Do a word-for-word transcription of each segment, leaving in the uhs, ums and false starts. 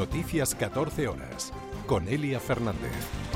Noticias catorce horas, con Elia Fernández.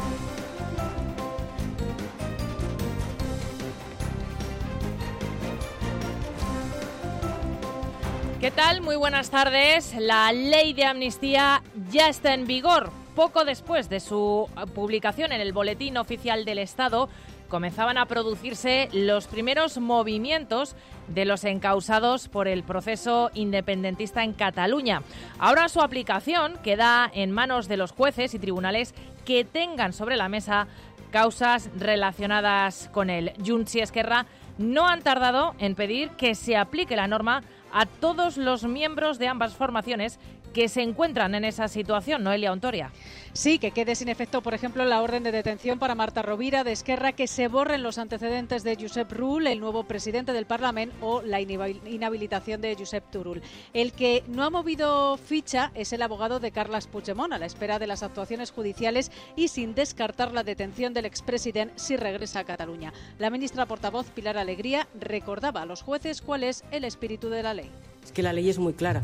¿Qué tal? Muy buenas tardes. La ley de amnistía ya está en vigor. Poco después de su publicación en el Boletín Oficial del Estado, comenzaban a producirse los primeros movimientos de los encausados por el proceso independentista en Cataluña. Ahora su aplicación queda en manos de los jueces y tribunales que tengan sobre la mesa causas relacionadas con él. Junts y Esquerra no han tardado en pedir que se aplique la norma a todos los miembros de ambas formaciones que se encuentran en esa situación. Noelia Ontoria. Sí, que quede sin efecto, por ejemplo, la orden de detención para Marta Rovira de Esquerra, que se borren los antecedentes de Josep Rull, el nuevo presidente del Parlamento, o la inhabilitación de Josep Turull. El que no ha movido ficha es el abogado de Carles Puigdemont, a la espera de las actuaciones judiciales y sin descartar la detención del expresidente si regresa a Cataluña. La ministra portavoz Pilar Alegría recordaba a los jueces cuál es el espíritu de la ley. Es que la ley es muy clara.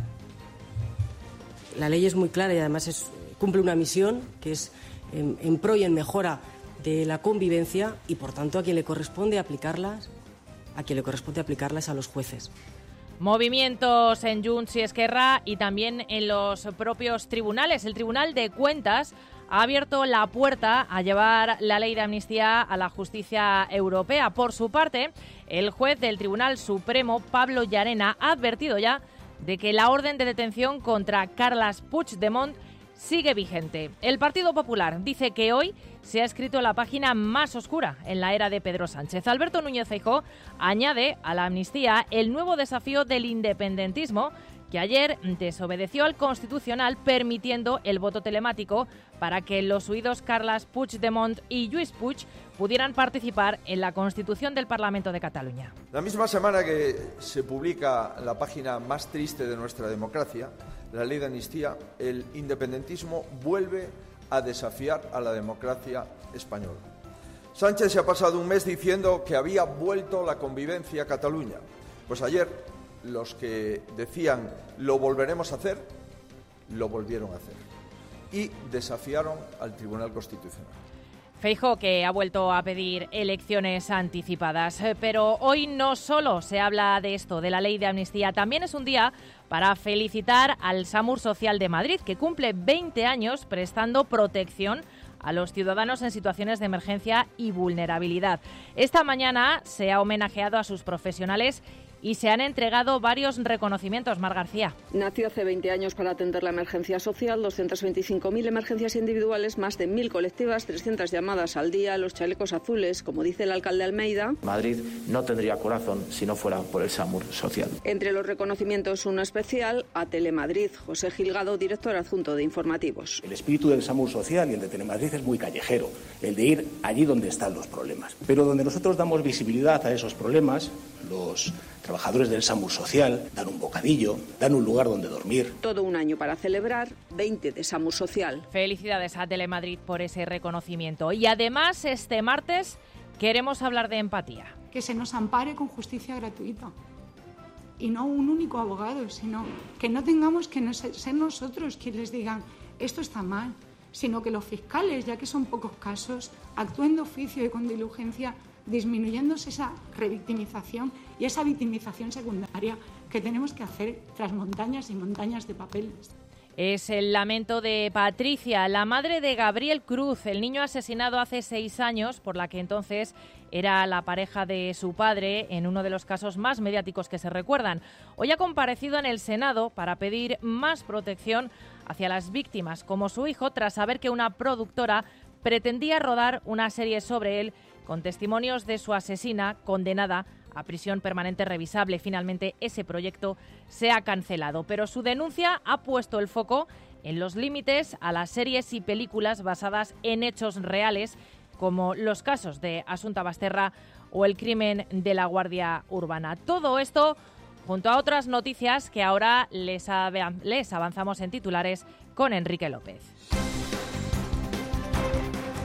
La ley es muy clara y además es, cumple una misión que es en, en pro y en mejora de la convivencia y, por tanto, a quien le corresponde aplicarlas, a quien le corresponde aplicarlas a los jueces. Movimientos en Junts y Esquerra y también en los propios tribunales. El Tribunal de Cuentas ha abierto la puerta a llevar la ley de amnistía a la justicia europea. Por su parte, el juez del Tribunal Supremo, Pablo Llarena, ha advertido ya de que la orden de detención contra Carles Puigdemont sigue vigente. El Partido Popular dice que hoy se ha escrito la página más oscura en la era de Pedro Sánchez. Alberto Núñez Feijóo añade a la amnistía el nuevo desafío del independentismo, que ayer desobedeció al Constitucional permitiendo el voto telemático para que los huidos Carles Puigdemont y Lluís Puig pudieran participar en la Constitución del Parlamento de Cataluña. La misma semana que se publica la página más triste de nuestra democracia, la ley de amnistía, el independentismo vuelve a desafiar a la democracia española. Sánchez se ha pasado un mes diciendo que había vuelto la convivencia a Cataluña. Pues ayer los que decían lo volveremos a hacer, lo volvieron a hacer y desafiaron al Tribunal Constitucional. Feijóo, que ha vuelto a pedir elecciones anticipadas. Pero hoy no solo se habla de esto, de la ley de amnistía, también es un día para felicitar al SAMUR Social de Madrid, que cumple veinte años prestando protección a los ciudadanos en situaciones de emergencia y vulnerabilidad. Esta mañana se ha homenajeado a sus profesionales y se han entregado varios reconocimientos. Mar García. Nació hace veinte años para atender la emergencia social, doscientas veinticinco mil emergencias individuales, más de mil colectivas, trescientas llamadas al día, los chalecos azules, como dice el alcalde Almeida. Madrid no tendría corazón si no fuera por el SAMUR Social. Entre los reconocimientos, uno especial a Telemadrid. José Gilgado, director adjunto de informativos. El espíritu del SAMUR Social y el de Telemadrid es muy callejero, el de ir allí donde están los problemas. Pero donde nosotros damos visibilidad a esos problemas, los trabajadores del SAMUR Social dan un bocadillo, dan un lugar donde dormir. Todo un año para celebrar, veinte de SAMUR Social. Felicidades a Telemadrid por ese reconocimiento. Y además, este martes queremos hablar de empatía. Que se nos ampare con justicia gratuita. Y no un único abogado, sino que no tengamos que ser nosotros quienes les digan esto está mal, sino que los fiscales, ya que son pocos casos, actúen de oficio y con diligencia, disminuyéndose esa revictimización y esa victimización secundaria que tenemos que hacer tras montañas y montañas de papeles. Es el lamento de Patricia, la madre de Gabriel Cruz, el niño asesinado hace seis años, por la que entonces era la pareja de su padre, en uno de los casos más mediáticos que se recuerdan. Hoy ha comparecido en el Senado para pedir más protección hacia las víctimas, como su hijo, tras saber que una productora pretendía rodar una serie sobre él con testimonios de su asesina, condenada a prisión permanente revisable. Finalmente, ese proyecto se ha cancelado, pero su denuncia ha puesto el foco en los límites a las series y películas basadas en hechos reales, como los casos de Asunta Basterra o el crimen de la Guardia Urbana. Todo esto junto a otras noticias que ahora les, les avanzamos en titulares con Enrique López.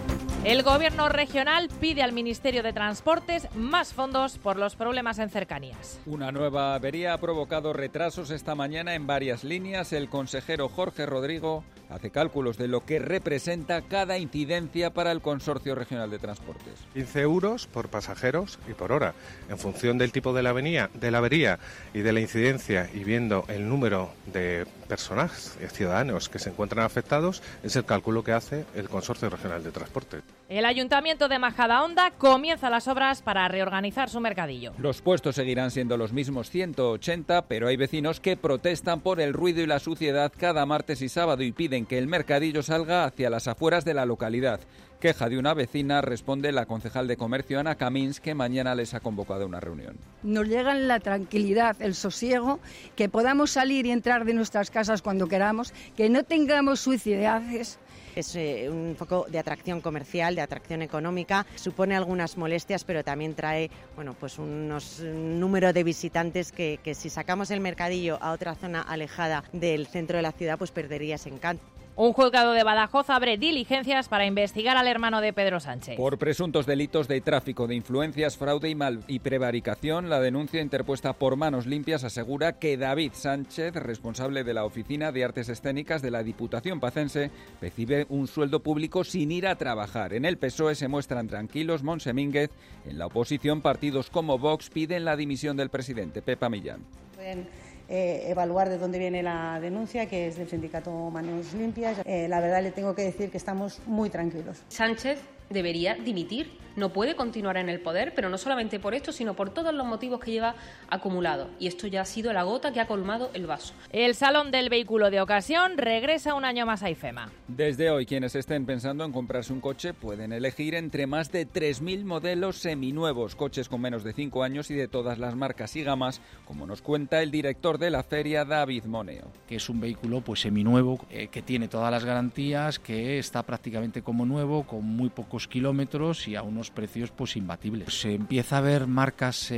El Gobierno regional pide al Ministerio de Transportes más fondos por los problemas en cercanías. Una nueva avería ha provocado retrasos esta mañana en varias líneas. El consejero Jorge Rodrigo hace cálculos de lo que representa cada incidencia para el Consorcio Regional de Transportes. quince euros por pasajeros y por hora. En función del tipo de la, avenida, de la avería y de la incidencia y viendo el número de personas, ciudadanos que se encuentran afectados, es el cálculo que hace el Consorcio Regional de Transportes. El Ayuntamiento de Majadahonda comienza las obras para reorganizar su mercadillo. Los puestos seguirán siendo los mismos ciento ochenta, pero hay vecinos que protestan por el ruido y la suciedad cada martes y sábado y piden que el mercadillo salga hacia las afueras de la localidad. Queja de una vecina, responde la concejal de Comercio Ana Camins, que mañana les ha convocado a una reunión. Nos llega la tranquilidad, el sosiego, que podamos salir y entrar de nuestras casas cuando queramos, que no tengamos suciedades. Es eh, un foco de atracción comercial, de atracción económica, supone algunas molestias, pero también trae, bueno, pues unos un número de visitantes que, que si sacamos el mercadillo a otra zona alejada del centro de la ciudad, pues perdería ese encanto. Un juzgado de Badajoz abre diligencias para investigar al hermano de Pedro Sánchez. Por presuntos delitos de tráfico de influencias, fraude y, mal y prevaricación, la denuncia interpuesta por Manos Limpias asegura que David Sánchez, responsable de la Oficina de Artes Escénicas de la Diputación Pacense, percibe un sueldo público sin ir a trabajar. En el P S O E se muestran tranquilos Montse Mínguez. En la oposición, partidos como Vox piden la dimisión del presidente. Pepa Millán. Pueden eh, evaluar de dónde viene la denuncia, que es del sindicato Manos Limpias. Eh, la verdad, le tengo que decir que estamos muy tranquilos. Sánchez debería dimitir. No puede continuar en el poder, pero no solamente por esto, sino por todos los motivos que lleva acumulado. Y esto ya ha sido la gota que ha colmado el vaso. El Salón del Vehículo de Ocasión regresa un año más a IFEMA. Desde hoy, quienes estén pensando en comprarse un coche pueden elegir entre más de tres mil modelos seminuevos, coches con menos de cinco años y de todas las marcas y gamas, como nos cuenta el director de la feria, David Moneo. Que es un vehículo pues seminuevo, eh, que tiene todas las garantías, que está prácticamente como nuevo, con muy pocos kilómetros y a unos precios pues imbatibles. Se empieza a ver marcas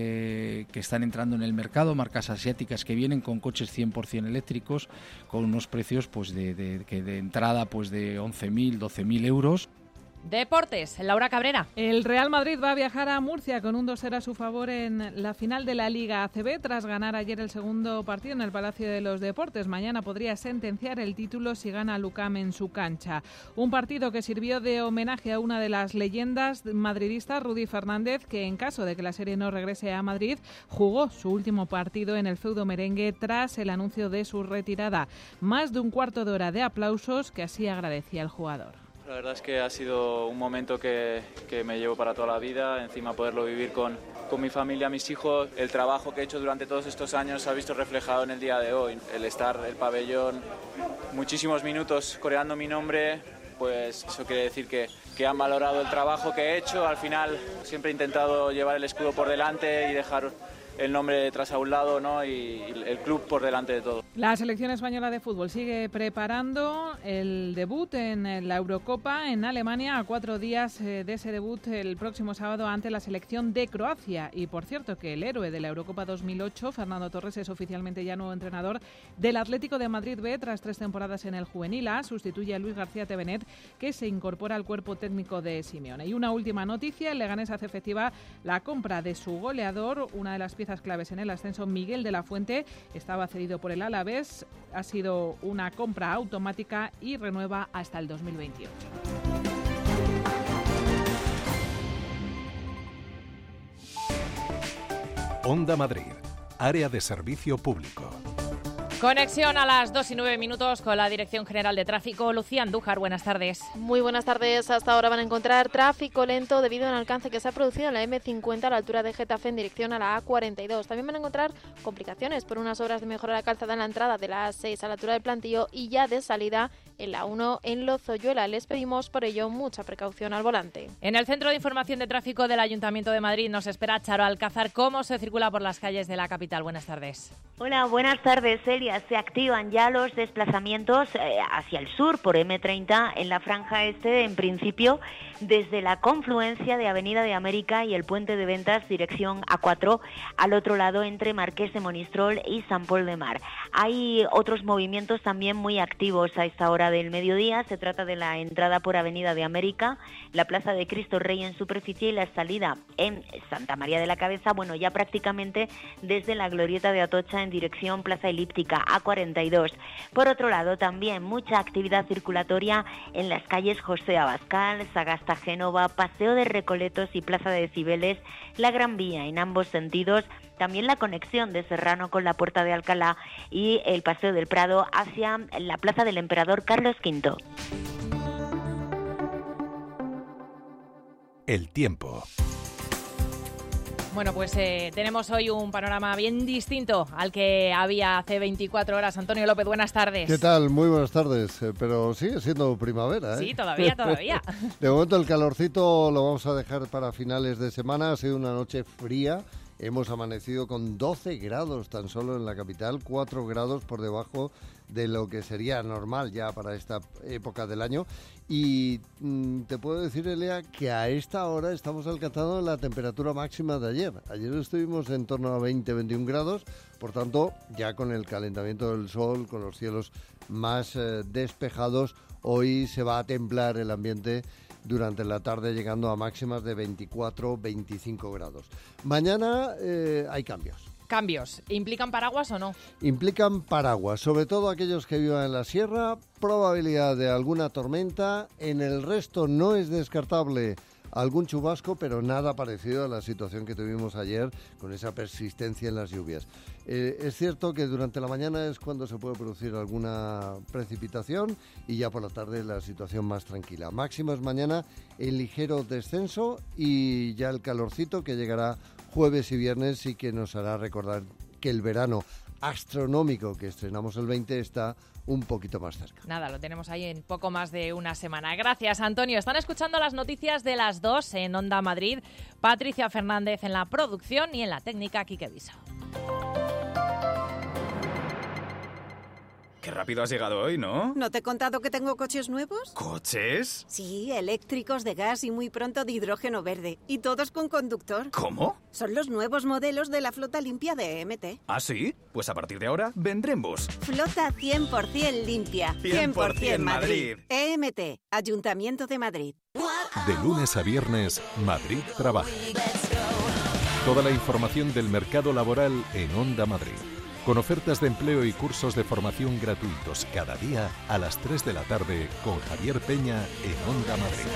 eh, que están entrando en el mercado, marcas asiáticas que vienen con coches cien por ciento eléctricos, con unos precios pues de, de, de, de entrada pues de once mil, doce mil euros. Deportes, Laura Cabrera. El Real Madrid va a viajar a Murcia con un dos cero a su favor en la final de la Liga A C B tras ganar ayer el segundo partido en el Palacio de los Deportes. Mañana podría sentenciar el título si gana Lucam en su cancha. Un partido que sirvió de homenaje a una de las leyendas madridistas, Rudy Fernández, que en caso de que la serie no regrese a Madrid, jugó su último partido en el feudo merengue tras el anuncio de su retirada. Más de un cuarto de hora de aplausos que así agradecía el jugador. La verdad es que ha sido un momento que, que me llevo para toda la vida, encima poderlo vivir con, con mi familia, mis hijos. El trabajo que he hecho durante todos estos años se ha visto reflejado en el día de hoy. El estar el pabellón muchísimos minutos coreando mi nombre, pues eso quiere decir que, que han valorado el trabajo que he hecho. Al final siempre he intentado llevar el escudo por delante y dejar el nombre tras a un lado, ¿no? Y el club por delante de todo. La selección española de fútbol sigue preparando el debut en la Eurocopa en Alemania, a cuatro días de ese debut el próximo sábado ante la selección de Croacia. Y por cierto que el héroe de la Eurocopa dos mil ocho, Fernando Torres, es oficialmente ya nuevo entrenador del Atlético de Madrid B tras tres temporadas en el Juvenil A. Sustituye a Luis García Tevenet, que se incorpora al cuerpo técnico de Simeone. Y una última noticia, el Leganés hace efectiva la compra de su goleador, una de las piezas claves en el ascenso. Miguel de la Fuente estaba cedido por el Alavés, ha sido una compra automática y renueva hasta el dos mil veintiocho. Onda Madrid, área de servicio público. Conexión a las dos y nueve minutos con la Dirección General de Tráfico. Lucía Andújar, buenas tardes. Muy buenas tardes. Hasta ahora van a encontrar tráfico lento debido al alcance que se ha producido en la eme cincuenta a la altura de Getafe en dirección a la a cuarenta y dos. También van a encontrar complicaciones por unas obras de mejora de la calzada en la entrada de la a seis a la altura del Plantío y ya de salida en la uno en Lozoyuela. Les pedimos por ello mucha precaución al volante. En el Centro de Información de Tráfico del Ayuntamiento de Madrid nos espera Charo Alcázar. ¿Cómo se circula por las calles de la capital? Buenas tardes. Hola, buenas tardes, Eli. Italia se activan ya los desplazamientos eh, hacia el sur por eme treinta en la franja este, en principio desde la confluencia de Avenida de América y el Puente de Ventas dirección A cuatro, al otro lado entre Marqués de Monistrol y San Pol de Mar. Hay otros movimientos también muy activos a esta hora del mediodía. Se trata de la entrada por Avenida de América, la Plaza de Cristo Rey en superficie y la salida en Santa María de la Cabeza, bueno, ya prácticamente desde la Glorieta de Atocha en dirección Plaza Elíptica, A cuarenta y dos. Por otro lado, también mucha actividad circulatoria en las calles José Abascal, Sagasta Génova, Paseo de Recoletos y Plaza de Cibeles, la Gran Vía en ambos sentidos, también la conexión de Serrano con la Puerta de Alcalá y el Paseo del Prado hacia la Plaza del Emperador Carlos quinto. El tiempo. Bueno, pues eh, tenemos hoy un panorama bien distinto al que había hace veinticuatro horas. Antonio López, buenas tardes. ¿Qué tal? Muy buenas tardes, eh, pero sigue siendo primavera, ¿eh? Sí, todavía, todavía. De momento el calorcito lo vamos a dejar para finales de semana. Ha sido una noche fría. Hemos amanecido con doce grados tan solo en la capital, cuatro grados por debajo de lo que sería normal ya para esta época del año. Y mmm, te puedo decir, Elia, que a esta hora estamos alcanzando la temperatura máxima de ayer. Ayer estuvimos en torno a veinte a veintiún grados, por tanto, ya con el calentamiento del sol, con los cielos más eh, despejados, hoy se va a templar el ambiente durante la tarde, llegando a máximas de veinticuatro a veinticinco grados. Mañana eh, hay cambios. Cambios. ¿Implican paraguas o no? Implican paraguas, sobre todo aquellos que vivan en la sierra, probabilidad de alguna tormenta. En el resto no es descartable algún chubasco, pero nada parecido a la situación que tuvimos ayer con esa persistencia en las lluvias. Eh, es cierto que durante la mañana es cuando se puede producir alguna precipitación y ya por la tarde la situación más tranquila. Máximas mañana en ligero descenso y ya el calorcito que llegará jueves y viernes y que nos hará recordar que el verano astronómico que estrenamos el veinte está un poquito más cerca. Nada, lo tenemos ahí en poco más de una semana. Gracias, Antonio. Están escuchando las noticias de las dos en Onda Madrid. Patricia Fernández en la producción y en la técnica, Quique Viso. Qué rápido has llegado hoy, ¿no? ¿No te he contado que tengo coches nuevos? ¿Coches? Sí, eléctricos, de gas y muy pronto de hidrógeno verde. Y todos con conductor. ¿Cómo? Son los nuevos modelos de la flota limpia de E M T. ¿Ah, sí? Pues a partir de ahora vendré en bus. Flota cien por ciento limpia. cien por ciento Madrid. E M T, Ayuntamiento de Madrid. De lunes a viernes, Madrid trabaja. Toda la información del mercado laboral en Onda Madrid. Con ofertas de empleo y cursos de formación gratuitos cada día a las tres de la tarde con Javier Peña en Onda Madrid.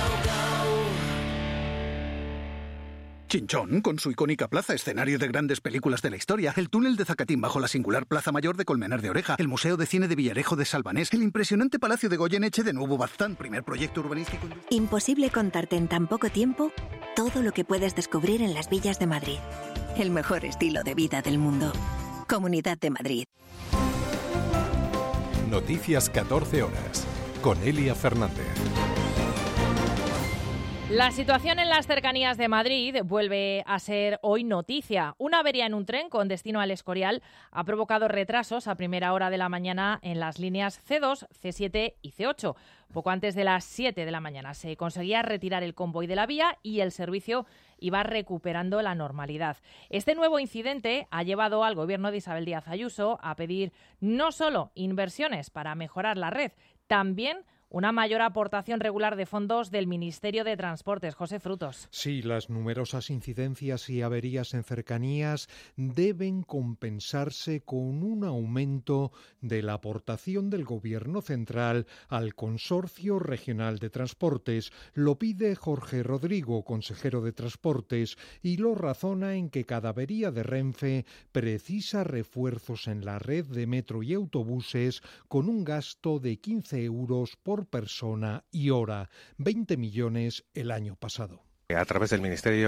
Chinchón, con su icónica plaza, escenario de grandes películas de la historia, el túnel de Zacatín bajo la singular Plaza Mayor de Colmenar de Oreja, el Museo de Cine de Villarejo de Salvanés, el impresionante Palacio de Goyeneche de Nuevo Baztán, primer proyecto urbanístico. Imposible contarte en tan poco tiempo todo lo que puedes descubrir en las villas de Madrid. El mejor estilo de vida del mundo. Comunidad de Madrid. Noticias catorce horas, con Elia Fernández. La situación en las cercanías de Madrid vuelve a ser hoy noticia. Una avería en un tren con destino al Escorial ha provocado retrasos a primera hora de la mañana en las líneas ce dos, ce siete y ce ocho. Poco antes de las siete de la mañana se conseguía retirar el convoy de la vía y el servicio iba recuperando la normalidad. Este nuevo incidente ha llevado al gobierno de Isabel Díaz Ayuso a pedir no solo inversiones para mejorar la red, también una mayor aportación regular de fondos del Ministerio de Transportes. José Frutos. Sí, las numerosas incidencias y averías en cercanías deben compensarse con un aumento de la aportación del Gobierno central al Consorcio Regional de Transportes. Lo pide Jorge Rodrigo, consejero de Transportes, y lo razona en que cada avería de Renfe precisa refuerzos en la red de metro y autobuses con un gasto de quince euros por persona y hora, veinte millones el año pasado. A través del Ministerio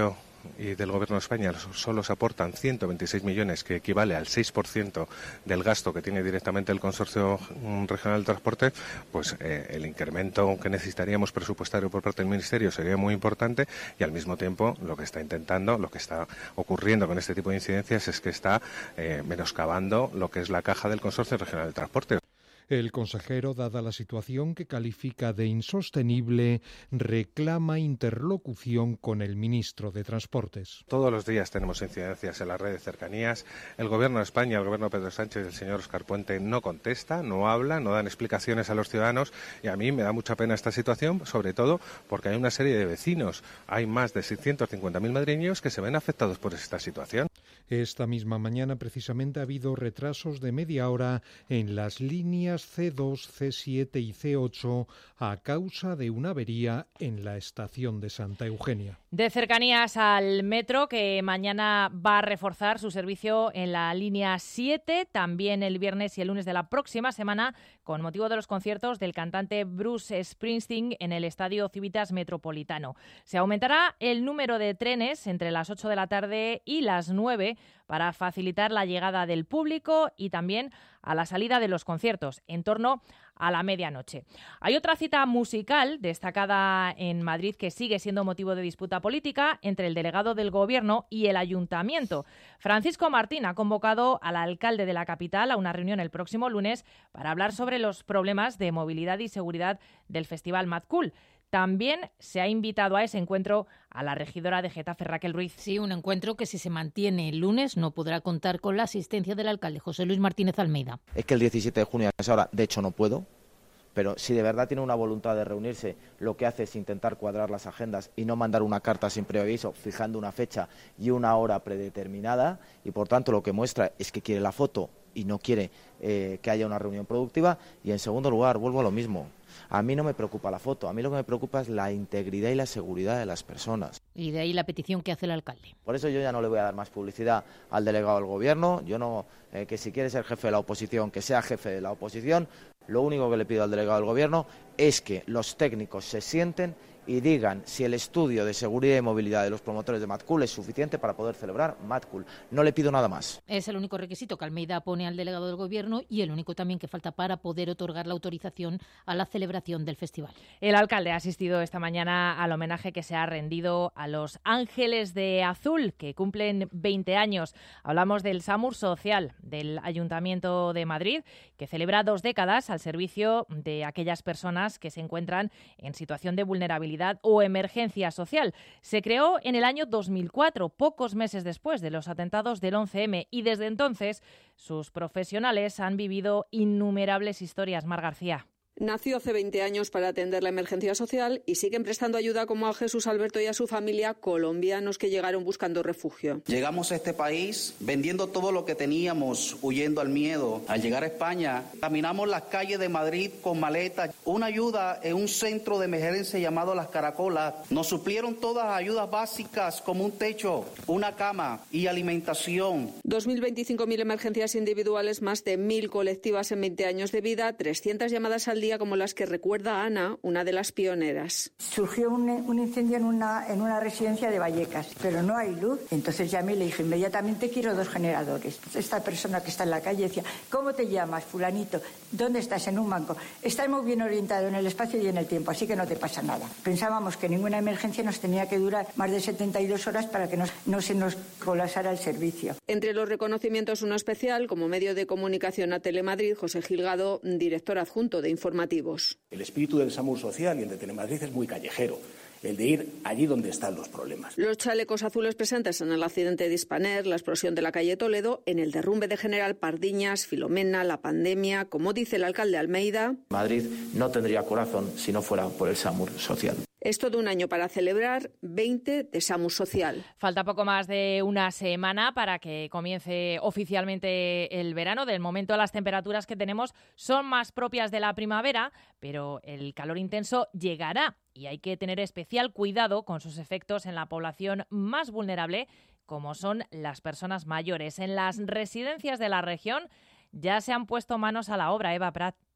y del Gobierno de España solo se aportan ciento veintiséis millones, que equivale al seis por ciento del gasto que tiene directamente el Consorcio Regional del Transporte, pues eh, el incremento que necesitaríamos presupuestario por parte del Ministerio sería muy importante, y al mismo tiempo lo que está intentando, lo que está ocurriendo con este tipo de incidencias es que está eh, menoscabando lo que es la caja del Consorcio Regional del Transporte. El consejero, dada la situación que califica de insostenible, reclama interlocución con el ministro de Transportes. Todos los días tenemos incidencias en la red de cercanías. El Gobierno de España, el Gobierno de Pedro Sánchez y el señor Óscar Puente no contesta, no habla, no dan explicaciones a los ciudadanos, y a mí me da mucha pena esta situación, sobre todo porque hay una serie de vecinos. Hay más de seiscientos cincuenta mil madrileños que se ven afectados por esta situación. Esta misma mañana, precisamente, ha habido retrasos de media hora en las líneas C dos, C siete y C ocho a causa de una avería en la estación de Santa Eugenia. De cercanías al metro, que mañana va a reforzar su servicio en la línea siete, también el viernes y el lunes de la próxima semana, con motivo de los conciertos del cantante Bruce Springsteen en el Estadio Civitas Metropolitano. Se aumentará el número de trenes entre las ocho de la tarde y las nueve para facilitar la llegada del público y también a la salida de los conciertos, en torno a la medianoche. Hay otra cita musical destacada en Madrid que sigue siendo motivo de disputa política entre el delegado del Gobierno y el Ayuntamiento. Francisco Martín ha convocado al alcalde de la capital a una reunión el próximo lunes para hablar sobre los problemas de movilidad y seguridad del Festival Mad Cool. También se ha invitado a ese encuentro a la regidora de Getafe, Raquel Ruiz. Sí, un encuentro que si se mantiene el lunes no podrá contar con la asistencia del alcalde José Luis Martínez Almeida. Es que el diecisiete de junio a esa hora, de hecho no puedo, pero si de verdad tiene una voluntad de reunirse, lo que hace es intentar cuadrar las agendas y no mandar una carta sin previo aviso, fijando una fecha y una hora predeterminada, y por tanto lo que muestra es que quiere la foto y no quiere eh, que haya una reunión productiva. Y en segundo lugar, vuelvo a lo mismo. A mí no me preocupa la foto, a mí lo que me preocupa es la integridad y la seguridad de las personas. Y de ahí la petición que hace el alcalde. Por eso yo ya no le voy a dar más publicidad al delegado del Gobierno. Yo no, eh, que si quiere ser jefe de la oposición, que sea jefe de la oposición. Lo único que le pido al delegado del Gobierno es que los técnicos se sienten y digan si el estudio de seguridad y movilidad de los promotores de Mad Cool es suficiente para poder celebrar Mad Cool. No le pido nada más. Es el único requisito que Almeida pone al delegado del Gobierno y el único también que falta para poder otorgar la autorización a la celebración del festival. El alcalde ha asistido esta mañana al homenaje que se ha rendido a los Ángeles de Azul, que cumplen veinte años. Hablamos del SAMUR Social del Ayuntamiento de Madrid, que celebra dos décadas al servicio de aquellas personas que se encuentran en situación de vulnerabilidad o emergencia social. Se creó en el año dos mil cuatro, pocos meses después de los atentados del once eme, y desde entonces sus profesionales han vivido innumerables historias. Mar García. Nació hace veinte años para atender la emergencia social y siguen prestando ayuda como a Jesús Alberto y a su familia, colombianos que llegaron buscando refugio. Llegamos a este país vendiendo todo lo que teníamos, huyendo al miedo. Al llegar a España, caminamos las calles de Madrid con maletas. Una ayuda en un centro de emergencia llamado Las Caracolas. Nos suplieron todas las ayudas básicas como un techo, una cama y alimentación. dos mil veinticinco mil emergencias individuales, más de mil colectivas en veinte años de vida, trescientas llamadas al día como las que recuerda Ana, una de las pioneras. Surgió un, un incendio en una, en una residencia de Vallecas, pero no hay luz. Entonces llamé y le dije, inmediatamente quiero dos generadores. Esta persona que está en la calle decía, ¿cómo te llamas, fulanito? ¿Dónde estás? En un banco. Estás muy bien orientado en el espacio y en el tiempo, así que no te pasa nada. Pensábamos que ninguna emergencia nos tenía que durar más de setenta y dos horas para que no, no se nos colapsara el servicio. Entre los reconocimientos, uno especial, como medio de comunicación a Telemadrid, José Gilgado, director adjunto de informativos. El espíritu del SAMUR Social y el de Telemadrid es muy callejero, el de ir allí donde están los problemas. Los chalecos azules presentes en el accidente de Hispaner, la explosión de la calle Toledo, en el derrumbe de General Pardiñas, Filomena, la pandemia, como dice el alcalde Almeida. Madrid no tendría corazón si no fuera por el SAMUR Social. Es todo un año para celebrar veinte de SAMUR Social. Falta poco más de una semana para que comience oficialmente el verano. Del momento las temperaturas que tenemos son más propias de la primavera, pero el calor intenso llegará y hay que tener especial cuidado con sus efectos en la población más vulnerable, como son las personas mayores. En las residencias de la región ya se han puesto manos a la obra, Eva Prat.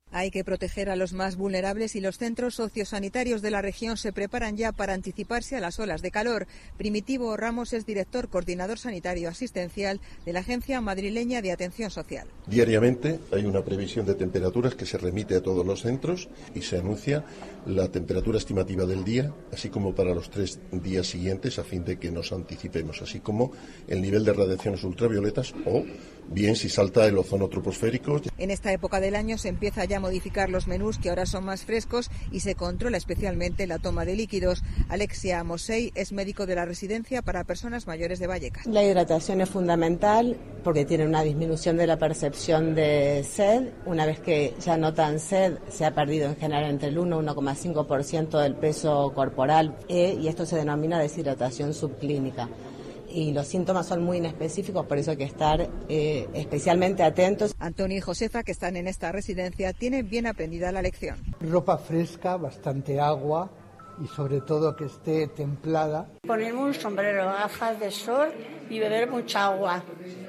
Hay que proteger a los más vulnerables y los centros sociosanitarios de la región se preparan ya para anticiparse a las olas de calor. Primitivo Ramos es director coordinador sanitario asistencial de la Agencia Madrileña de Atención Social. Diariamente hay una previsión de temperaturas que se remite a todos los centros y se anuncia la temperatura estimativa del día, así como para los tres días siguientes, a fin de que nos anticipemos, así como el nivel de radiaciones ultravioletas o bien si salta el ozono troposférico. En esta época del año se empieza ya a modificar los menús, que ahora son más frescos, y se controla especialmente la toma de líquidos. Alexia Mosey es médico de la residencia para personas mayores de Vallecas. La hidratación es fundamental porque tiene una disminución de la percepción de sed. Una vez que ya notan sed, se ha perdido en general entre el uno y uno coma cinco por ciento del peso corporal eh, y esto se denomina deshidratación subclínica. Y los síntomas son muy inespecíficos, por eso hay que estar eh, especialmente atentos. Antonio y Josefa, que están en esta residencia, tienen bien aprendida la lección. Ropa fresca, bastante agua y sobre todo que esté templada. Ponerme un sombrero, gafas de sol y beber mucha agua.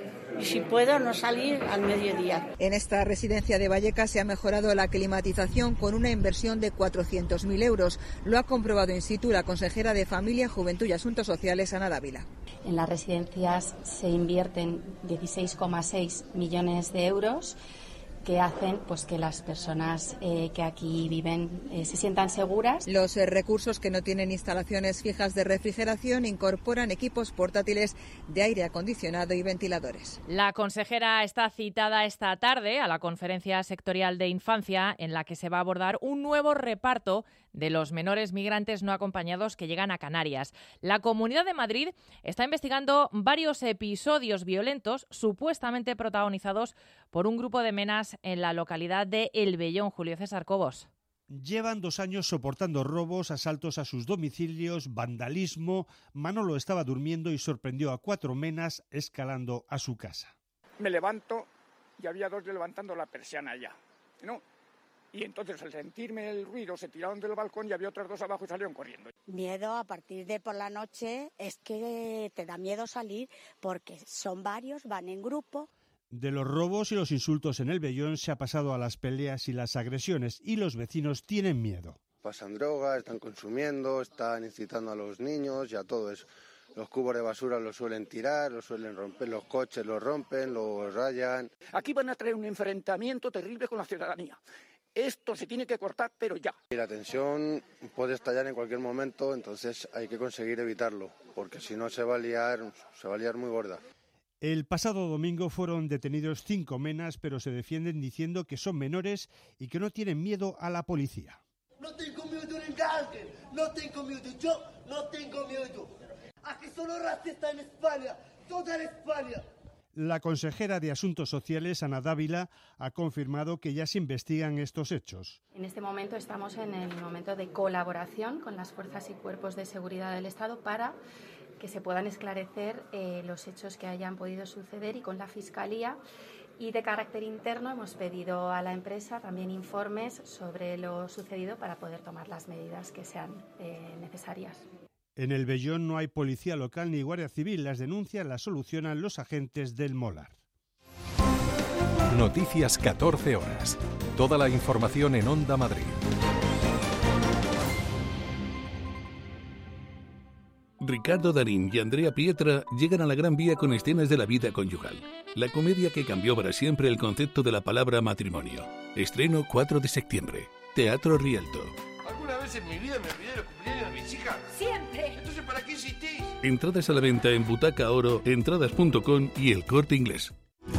Y si puedo, no salir al mediodía. En esta residencia de Vallecas se ha mejorado la climatización con una inversión de cuatrocientos mil euros. Lo ha comprobado in situ la consejera de Familia, Juventud y Asuntos Sociales, Ana Dávila. En las residencias se invierten dieciséis coma seis millones de euros que hacen pues que las personas eh, que aquí viven eh, se sientan seguras. Los eh, recursos que no tienen instalaciones fijas de refrigeración incorporan equipos portátiles de aire acondicionado y ventiladores. La consejera está citada esta tarde a la conferencia sectorial de infancia, en la que se va a abordar un nuevo reparto de los menores migrantes no acompañados que llegan a Canarias. La Comunidad de Madrid está investigando varios episodios violentos supuestamente protagonizados por un grupo de menas en la localidad de El Vellón. Julio César Cobos. Llevan dos años soportando robos, asaltos a sus domicilios, vandalismo. Manolo estaba durmiendo y sorprendió a cuatro menas escalando a su casa. Me levanto y había dos levantando la persiana ya, ¿no? Y entonces al sentirme el ruido se tiraron del balcón y había otras dos abajo y salieron corriendo. Miedo a partir de por la noche es que te da miedo salir porque son varios, van en grupo. De los robos y los insultos en El Vellón se ha pasado a las peleas y las agresiones y los vecinos tienen miedo. Pasan drogas, están consumiendo, están incitando a los niños y a todo eso. Los cubos de basura los suelen tirar, los suelen romper, los coches los rompen, los rayan. Aquí van a traer un enfrentamiento terrible con la ciudadanía. Esto se tiene que cortar, pero ya. Y la tensión puede estallar en cualquier momento, entonces hay que conseguir evitarlo, porque si no se va a liar, se va a liar muy gorda. El pasado domingo fueron detenidos cinco menas, pero se defienden diciendo que son menores y que no tienen miedo a la policía. No tengo miedo en cárcel, no tengo miedo, yo no tengo miedo. Aquí solo racistas en España, toda en España. La consejera de Asuntos Sociales, Ana Dávila, ha confirmado que ya se investigan estos hechos. En este momento estamos en el momento de colaboración con las fuerzas y cuerpos de seguridad del Estado para que se puedan esclarecer eh, los hechos que hayan podido suceder, y con la Fiscalía. Y de carácter interno hemos pedido a la empresa también informes sobre lo sucedido para poder tomar las medidas que sean eh, necesarias. En El Vellón no hay policía local ni guardia civil. Las denuncias las solucionan los agentes del Molar. Noticias catorce horas. Toda la información en Onda Madrid. Ricardo Darín y Andrea Pietra llegan a la Gran Vía con escenas de la vida conyugal. La comedia que cambió para siempre el concepto de la palabra matrimonio. Estreno cuatro de septiembre. Teatro Rialto. ¿Alguna vez en mi vida me olvidé de los cumpleaños de mis hijas? Siempre. Entonces, ¿para qué insistís? Entradas a la venta en Butaca Oro, entradas punto com y El Corte Inglés.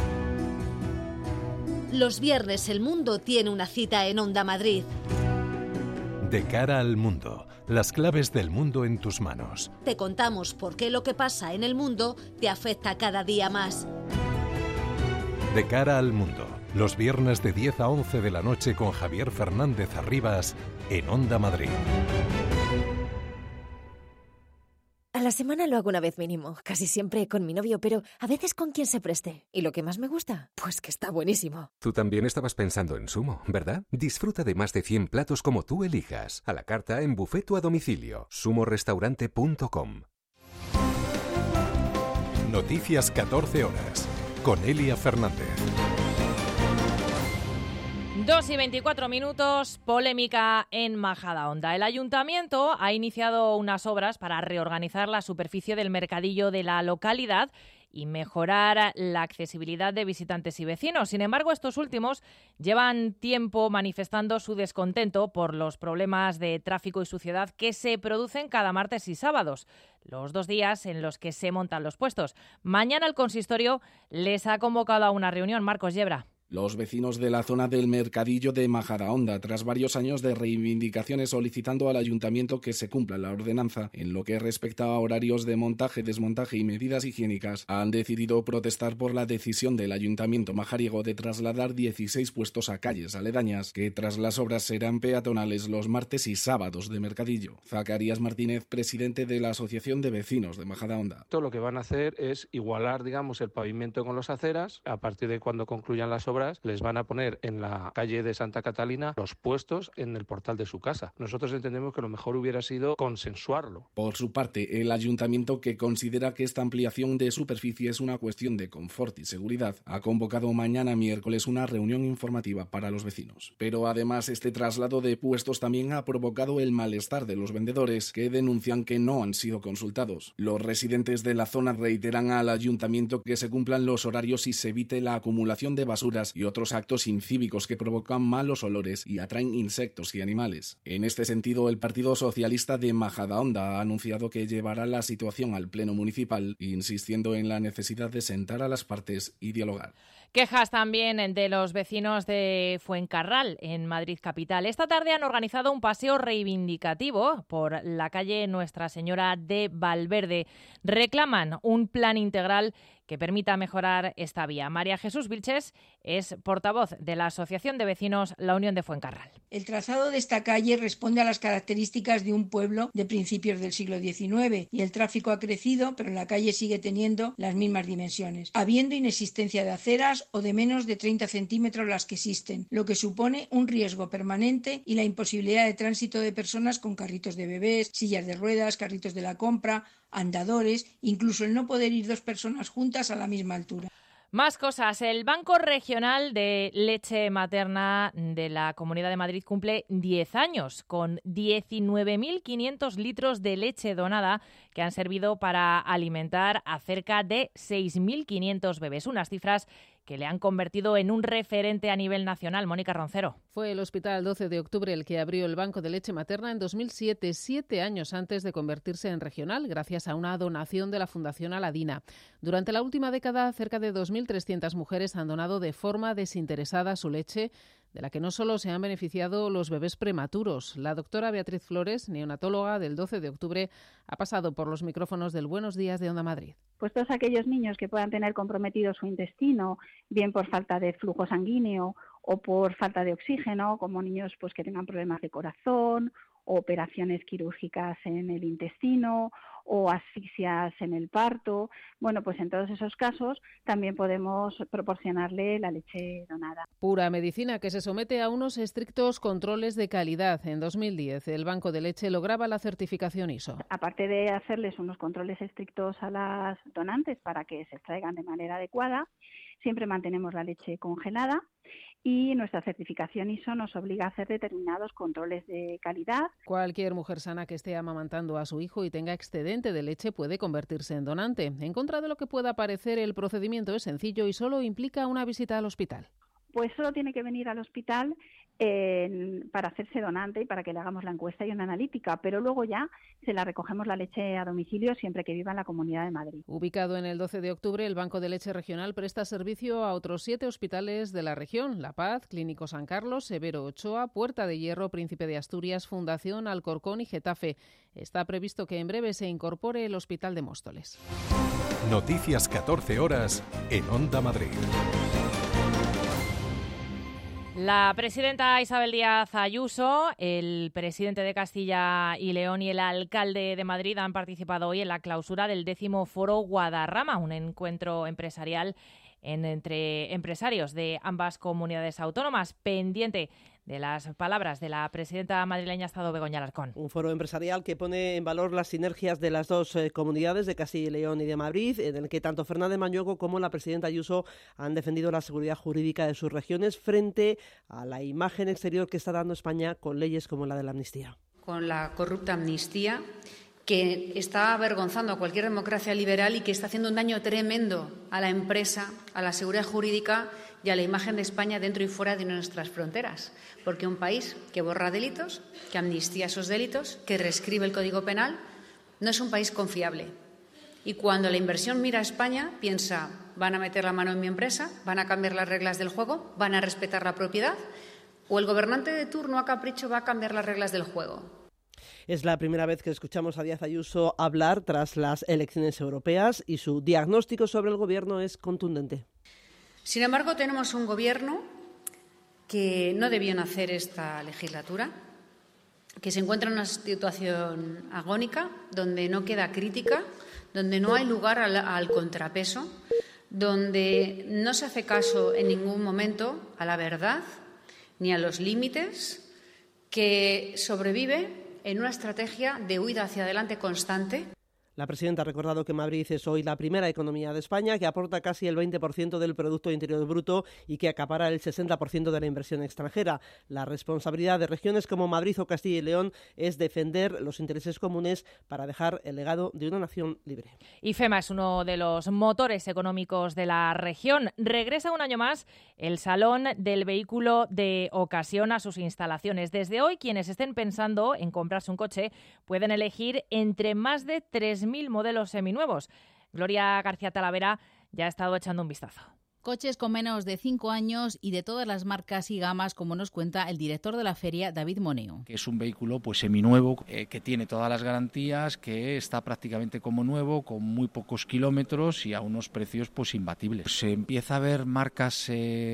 Los viernes el mundo tiene una cita en Onda Madrid. De cara al mundo, las claves del mundo en tus manos. Te contamos por qué lo que pasa en el mundo te afecta cada día más. De cara al mundo, los viernes de diez a once de la noche con Javier Fernández Arribas en Onda Madrid. A la semana lo hago una vez mínimo, casi siempre con mi novio, pero a veces con quien se preste. ¿Y lo que más me gusta? Pues que está buenísimo. Tú también estabas pensando en Sumo, ¿verdad? Disfruta de más de cien platos como tú elijas, a la carta, en buffet o a domicilio. sumo restaurante punto com. Noticias catorce horas, con Elia Fernández. Dos y veinticuatro minutos, polémica en Majadahonda. El ayuntamiento ha iniciado unas obras para reorganizar la superficie del mercadillo de la localidad y mejorar la accesibilidad de visitantes y vecinos. Sin embargo, estos últimos llevan tiempo manifestando su descontento por los problemas de tráfico y suciedad que se producen cada martes y sábados, los dos días en los que se montan los puestos. Mañana el consistorio les ha convocado a una reunión. Marcos Yebra. Los vecinos de la zona del mercadillo de Majadahonda, tras varios años de reivindicaciones solicitando al ayuntamiento que se cumpla la ordenanza en lo que respecta a horarios de montaje, desmontaje y medidas higiénicas, han decidido protestar por la decisión del ayuntamiento majariego de trasladar dieciséis puestos a calles aledañas, que tras las obras serán peatonales los martes y sábados de mercadillo. Zacarías Martínez, presidente de la Asociación de Vecinos de Majadahonda. Todo lo que van a hacer es igualar, digamos, el pavimento con las aceras. A partir de cuando concluyan las obras, les van a poner en la calle de Santa Catalina los puestos en el portal de su casa. Nosotros entendemos que lo mejor hubiera sido consensuarlo. Por su parte, el ayuntamiento, que considera que esta ampliación de superficie es una cuestión de confort y seguridad, ha convocado mañana miércoles una reunión informativa para los vecinos. Pero además, este traslado de puestos también ha provocado el malestar de los vendedores, que denuncian que no han sido consultados. Los residentes de la zona reiteran al ayuntamiento que se cumplan los horarios y se evite la acumulación de basuras y otros actos incívicos que provocan malos olores y atraen insectos y animales. En este sentido, el Partido Socialista de Majadahonda ha anunciado que llevará la situación al Pleno Municipal, insistiendo en la necesidad de sentar a las partes y dialogar. Quejas también de los vecinos de Fuencarral, en Madrid capital. Esta tarde han organizado un paseo reivindicativo por la calle Nuestra Señora de Valverde. Reclaman un plan integral que permita mejorar esta vía. María Jesús Vilches es portavoz de la Asociación de Vecinos La Unión de Fuencarral. El trazado de esta calle responde a las características de un pueblo de principios del siglo diecinueve y el tráfico ha crecido, pero la calle sigue teniendo las mismas dimensiones, habiendo inexistencia de aceras o de menos de treinta centímetros las que existen, lo que supone un riesgo permanente y la imposibilidad de tránsito de personas con carritos de bebés, sillas de ruedas, carritos de la compra, andadores, incluso el no poder ir dos personas juntas a la misma altura. Más cosas. El Banco Regional de Leche Materna de la Comunidad de Madrid cumple diez años, con diecinueve mil quinientos litros de leche donada que han servido para alimentar a cerca de seis mil quinientos bebés. Unas cifras que le han convertido en un referente a nivel nacional. Mónica Roncero. Fue el Hospital doce de octubre el que abrió el Banco de Leche Materna en dos mil siete, siete años antes de convertirse en regional, gracias a una donación de la Fundación Aladina. Durante la última década, cerca de dos mil trescientas mujeres han donado de forma desinteresada su leche, de la que no solo se han beneficiado los bebés prematuros. La doctora Beatriz Flores, neonatóloga del doce de octubre, ha pasado por los micrófonos del Buenos Días de Onda Madrid. Pues todos aquellos niños que puedan tener comprometido su intestino, bien por falta de flujo sanguíneo o por falta de oxígeno, como niños pues que tengan problemas de corazón o operaciones quirúrgicas en el intestino o asfixias en el parto. Bueno, pues en todos esos casos también podemos proporcionarle la leche donada. Pura medicina que se somete a unos estrictos controles de calidad. En dos mil diez el Banco de Leche lograba la certificación I S O. Aparte de hacerles unos controles estrictos a las donantes para que se extraigan de manera adecuada, siempre mantenemos la leche congelada y nuestra certificación I S O nos obliga a hacer determinados controles de calidad. Cualquier mujer sana que esté amamantando a su hijo y tenga excedente de leche puede convertirse en donante. En contra de lo que pueda parecer, el procedimiento es sencillo y solo implica una visita al hospital. Pues solo tiene que venir al hospital eh, para hacerse donante y para que le hagamos la encuesta y una analítica, pero luego ya se la recogemos la leche a domicilio siempre que viva en la Comunidad de Madrid. Ubicado en el doce de octubre, el Banco de Leche Regional presta servicio a otros siete hospitales de la región: La Paz, Clínico San Carlos, Severo Ochoa, Puerta de Hierro, Príncipe de Asturias, Fundación Alcorcón y Getafe. Está previsto que en breve se incorpore el Hospital de Móstoles. Noticias catorce horas en Onda Madrid. La presidenta Isabel Díaz Ayuso, el presidente de Castilla y León y el alcalde de Madrid han participado hoy en la clausura del décimo Foro Guadarrama, un encuentro empresarial en, entre empresarios de ambas comunidades autónomas. Pendiente de las palabras de la presidenta madrileña ha estado Begoña Alarcón. Un foro empresarial que pone en valor las sinergias de las dos eh, comunidades de Castilla y León y de Madrid, en el que tanto Fernández Mañueco como la presidenta Ayuso han defendido la seguridad jurídica de sus regiones frente a la imagen exterior que está dando España con leyes como la de la amnistía. Con la corrupta amnistía, que está avergonzando a cualquier democracia liberal y que está haciendo un daño tremendo a la empresa, a la seguridad jurídica y a la imagen de España dentro y fuera de nuestras fronteras. Porque un país que borra delitos, que amnistía esos delitos, que reescribe el Código Penal, no es un país confiable. Y cuando la inversión mira a España, piensa, ¿van a meter la mano en mi empresa? ¿Van a cambiar las reglas del juego? ¿Van a respetar la propiedad? ¿O el gobernante de turno a capricho va a cambiar las reglas del juego? Es la primera vez que escuchamos a Díaz Ayuso hablar tras las elecciones europeas y su diagnóstico sobre el Gobierno es contundente. Sin embargo, tenemos un Gobierno que no debió nacer esta legislatura, que se encuentra en una situación agónica, donde no queda crítica, donde no hay lugar al, al contrapeso, donde no se hace caso en ningún momento a la verdad ni a los límites, que sobrevive en una estrategia de huida hacia adelante constante. La presidenta ha recordado que Madrid es hoy la primera economía de España, que aporta casi el veinte por ciento del Producto Interior Bruto y que acapara el sesenta por ciento de la inversión extranjera. La responsabilidad de regiones como Madrid o Castilla y León es defender los intereses comunes para dejar el legado de una nación libre. IFEMA es uno de los motores económicos de la región. Regresa un año más el Salón del Vehículo de Ocasión a sus instalaciones. Desde hoy, quienes estén pensando en comprarse un coche pueden elegir entre más de tres mil modelos seminuevos. Gloria García Talavera ya ha estado echando un vistazo. Coches con menos de cinco años y de todas las marcas y gamas, como nos cuenta el director de la feria, David Moneo. Que es un vehículo pues seminuevo, eh, que tiene todas las garantías, que está prácticamente como nuevo, con muy pocos kilómetros y a unos precios pues imbatibles. Se empieza a ver marcas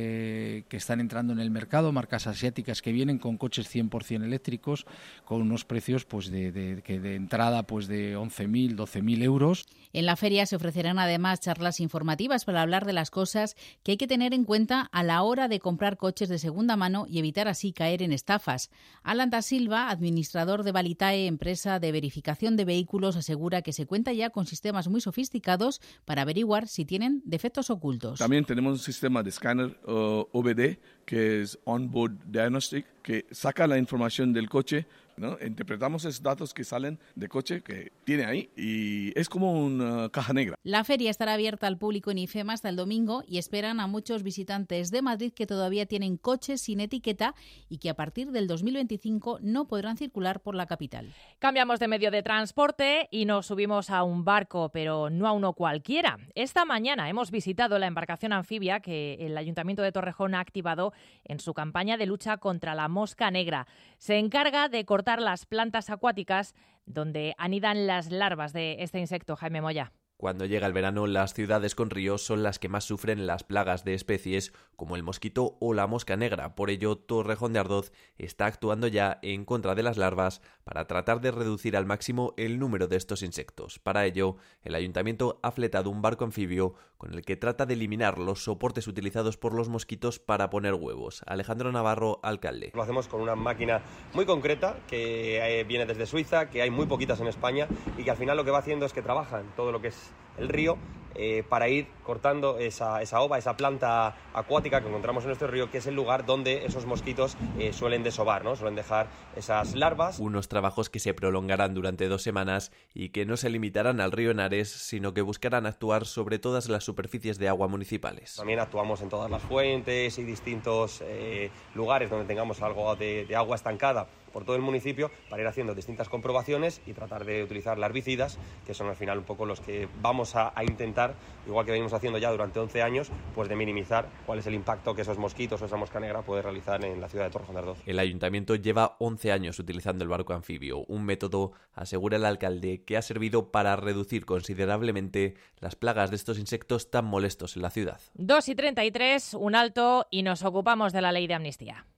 eh, que están entrando en el mercado, marcas asiáticas que vienen con coches cien por ciento eléctricos, con unos precios pues de, de, de, de entrada pues de once mil, doce mil euros. En la feria se ofrecerán además charlas informativas para hablar de las cosas que hay que tener en cuenta a la hora de comprar coches de segunda mano y evitar así caer en estafas. Alan da Silva, administrador de Valitae, empresa de verificación de vehículos, asegura que se cuenta ya con sistemas muy sofisticados para averiguar si tienen defectos ocultos. También tenemos un sistema de escáner uh, O B D, que es On-Board Diagnostic, que saca la información del coche, ¿no? Interpretamos esos datos que salen del coche que tiene ahí y es como una caja negra. La feria estará abierta al público en IFEMA hasta el domingo y esperan a muchos visitantes de Madrid que todavía tienen coches sin etiqueta y que a partir del dos mil veinticinco no podrán circular por la capital. Cambiamos de medio de transporte y nos subimos a un barco, pero no a uno cualquiera. Esta mañana hemos visitado la embarcación anfibia que el Ayuntamiento de Torrejón ha activado en su campaña de lucha contra la mosca negra. Se encarga de cortar las plantas acuáticas donde anidan las larvas de este insecto. Jaime Moya. Cuando llega el verano, las ciudades con ríos son las que más sufren las plagas de especies como el mosquito o la mosca negra. Por ello, Torrejón de Ardoz está actuando ya en contra de las larvas para tratar de reducir al máximo el número de estos insectos. Para ello, el ayuntamiento ha fletado un barco anfibio con el que trata de eliminar los soportes utilizados por los mosquitos para poner huevos. Alejandro Navarro, alcalde. Lo hacemos con una máquina muy concreta que viene desde Suiza, que hay muy poquitas en España y que al final lo que va haciendo es que trabaja en todo lo que es el río eh, para ir cortando esa, esa ova, esa planta acuática que encontramos en nuestro río, que es el lugar donde esos mosquitos eh, suelen desovar, ¿no? Suelen dejar esas larvas. Unos trabajos que se prolongarán durante dos semanas y que no se limitarán al río Henares, sino que buscarán actuar sobre todas las superficies de agua municipales. También actuamos en todas las fuentes y distintos eh, lugares donde tengamos algo de, de agua estancada por todo el municipio para ir haciendo distintas comprobaciones y tratar de utilizar larvicidas, que son al final un poco los que vamos a, a intentar, igual que venimos haciendo ya durante once años, pues de minimizar cuál es el impacto que esos mosquitos o esa mosca negra puede realizar en la ciudad de Torrejón de Ardoz. El ayuntamiento lleva once años utilizando el barco anfibio, un método, asegura el alcalde, que ha servido para reducir considerablemente las plagas de estos insectos tan molestos en la ciudad. dos y treinta y tres, un alto y nos ocupamos de la ley de amnistía.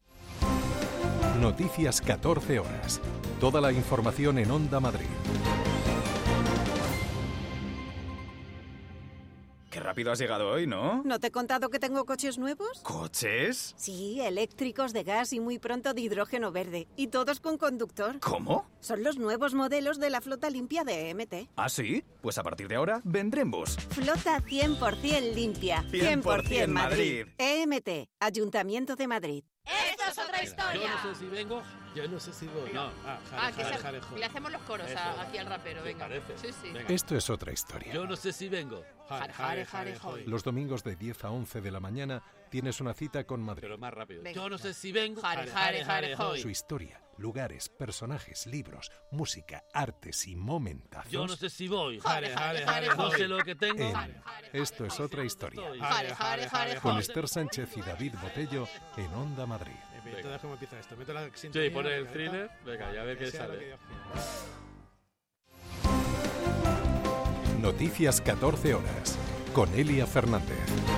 Noticias catorce horas. Toda la información en Onda Madrid. qué rápido has llegado hoy, ¿no? ¿No te he contado que tengo coches nuevos? ¿Coches? Sí, eléctricos, de gas y muy pronto de hidrógeno verde. Y todos con conductor. ¿Cómo? Son los nuevos modelos de la flota limpia de E M T. ¿Ah, sí? Pues a partir de ahora vendré en bus. Flota cien por ciento limpia. cien por ciento Madrid. E M T, Ayuntamiento de Madrid. ¡Esto es otra historia! Yo no sé si vengo, yo no sé si voy. No, ah, jare, ah, que jare, se, jare, jare. Le hacemos los coros a, aquí al rapero, venga. Parece. Sí, sí. Venga. Esto es otra historia. Yo no sé si vengo. Jare, jare, jare, jare. Los domingos de diez a once de la mañana tienes una cita con Madrid. Pero más rápido. Venga. Yo no sé si vengo. Jare, jare, jare, jare. Su historia, lugares, personajes, libros, música, artes y momentazos. Yo no sé si voy. Jare, jare, jare, jare. No sé lo que tengo. En Esto es otra historia. Jare, jare, jare, Con jare. Esther Sánchez y David Botello en Onda Madrid. Entonces, ¿cómo empieza esto? ¿Meto la sintonía? Sí, pone el thriller. Venga, ya a ver qué sale. Noticias catorce horas. Con Elia Fernández.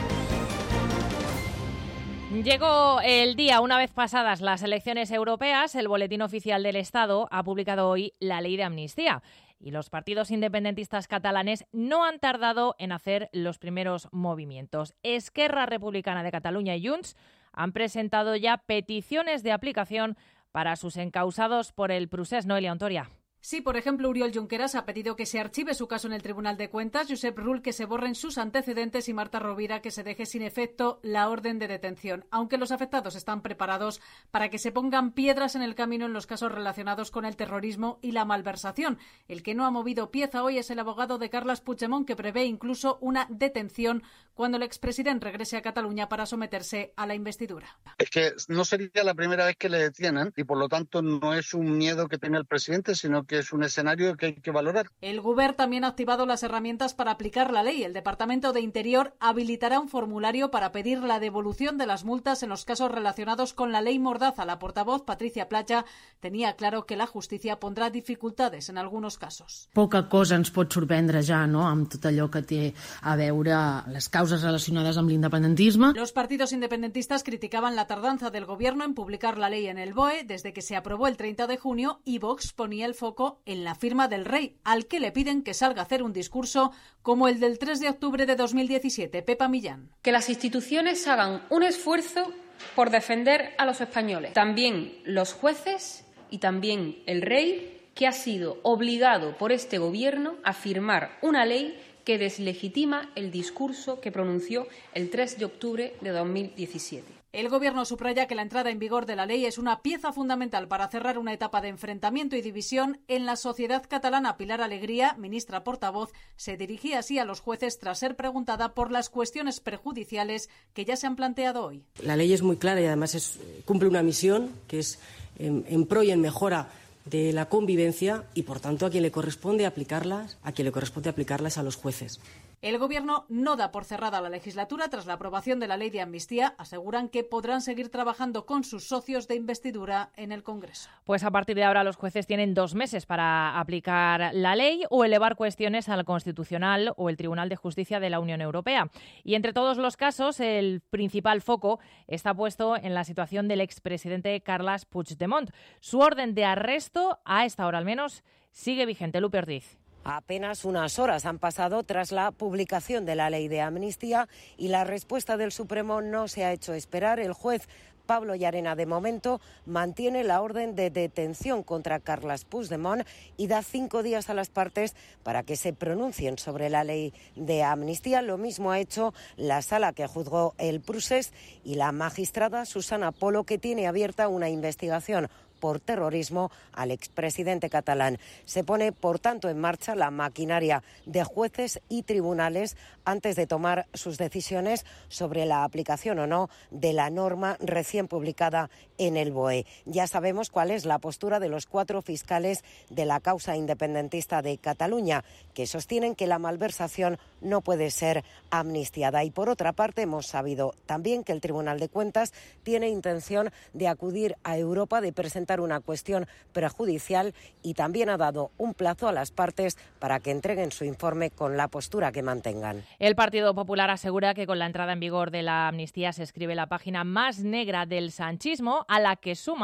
Llegó el día, una vez pasadas las elecciones europeas, el Boletín Oficial del Estado ha publicado hoy la ley de amnistía. Y los partidos independentistas catalanes no han tardado en hacer los primeros movimientos. Esquerra Republicana de Cataluña y Junts han presentado ya peticiones de aplicación para sus encausados por el procés. Noelia Ontoria. Sí, por ejemplo, Oriol Junqueras ha pedido que se archive su caso en el Tribunal de Cuentas, Josep Rull que se borren sus antecedentes y Marta Rovira que se deje sin efecto la orden de detención, aunque los afectados están preparados para que se pongan piedras en el camino en los casos relacionados con el terrorismo y la malversación. El que no ha movido pieza hoy es el abogado de Carles Puigdemont, que prevé incluso una detención cuando el expresidente regrese a Cataluña para someterse a la investidura. Es que no sería la primera vez que le detienen y por lo tanto no es un miedo que tenga el presidente, sino que que es un escenario que hay que valorar. El Govern también ha activado las herramientas para aplicar la ley. El Departamento de Interior habilitará un formulario para pedir la devolución de las multas en los casos relacionados con la ley Mordaza. La portavoz, Patricia Platja, tenía claro que la justicia pondrá dificultades en algunos casos. Poca cosa ens pot sorprendre ja, no?, amb tot allò que té a veure les causes relacionades amb l'independentisme. Los partidos independentistas criticaban la tardanza del Gobierno en publicar la ley en el B O E desde que se aprobó el treinta de junio y Vox ponía el foco en la firma del rey, al que le piden que salga a hacer un discurso como el del tres de octubre de dos mil diecisiete. Pepa Millán. Que las instituciones hagan un esfuerzo por defender a los españoles, también los jueces y también el rey, que ha sido obligado por este Gobierno a firmar una ley que deslegitima el discurso que pronunció el tres de octubre de dos mil diecisiete. El Gobierno subraya que la entrada en vigor de la ley es una pieza fundamental para cerrar una etapa de enfrentamiento y división en la sociedad catalana. Pilar Alegría, ministra portavoz, se dirigía así a los jueces tras ser preguntada por las cuestiones perjudiciales que ya se han planteado hoy. La ley es muy clara y además es, cumple una misión que es en, en pro y en mejora de la convivencia y, por tanto, a quien le corresponde aplicarlas, a quien le corresponde aplicarlas a los jueces. El Gobierno no da por cerrada la legislatura tras la aprobación de la ley de amnistía. Aseguran que podrán seguir trabajando con sus socios de investidura en el Congreso. Pues a partir de ahora los jueces tienen dos meses para aplicar la ley o elevar cuestiones al Constitucional o el Tribunal de Justicia de la Unión Europea. Y entre todos los casos, el principal foco está puesto en la situación del expresidente Carles Puigdemont. Su orden de arresto, a esta hora al menos, sigue vigente. Lupe Ortiz. Apenas unas horas han pasado tras la publicación de la ley de amnistía y la respuesta del Supremo no se ha hecho esperar. El juez Pablo Llarena, de momento, mantiene la orden de detención contra Carles Puigdemont y da cinco días a las partes para que se pronuncien sobre la ley de amnistía. Lo mismo ha hecho la sala que juzgó el procés y la magistrada Susana Polo, que tiene abierta una investigación por terrorismo al expresidente catalán. Se pone, por tanto, en marcha la maquinaria de jueces y tribunales antes de tomar sus decisiones sobre la aplicación o no de la norma recién publicada en el B O E. Ya sabemos cuál es la postura de los cuatro fiscales de la causa independentista de Cataluña, que sostienen que la malversación no puede ser amnistiada. Y por otra parte, hemos sabido también que el Tribunal de Cuentas tiene intención de acudir a Europa, de presentar una cuestión prejudicial y también ha dado un plazo a las partes para que entreguen su informe con la postura que mantengan. El Partido Popular asegura que con la entrada en vigor de la amnistía se escribe la página más negra del sanchismo, a la que suman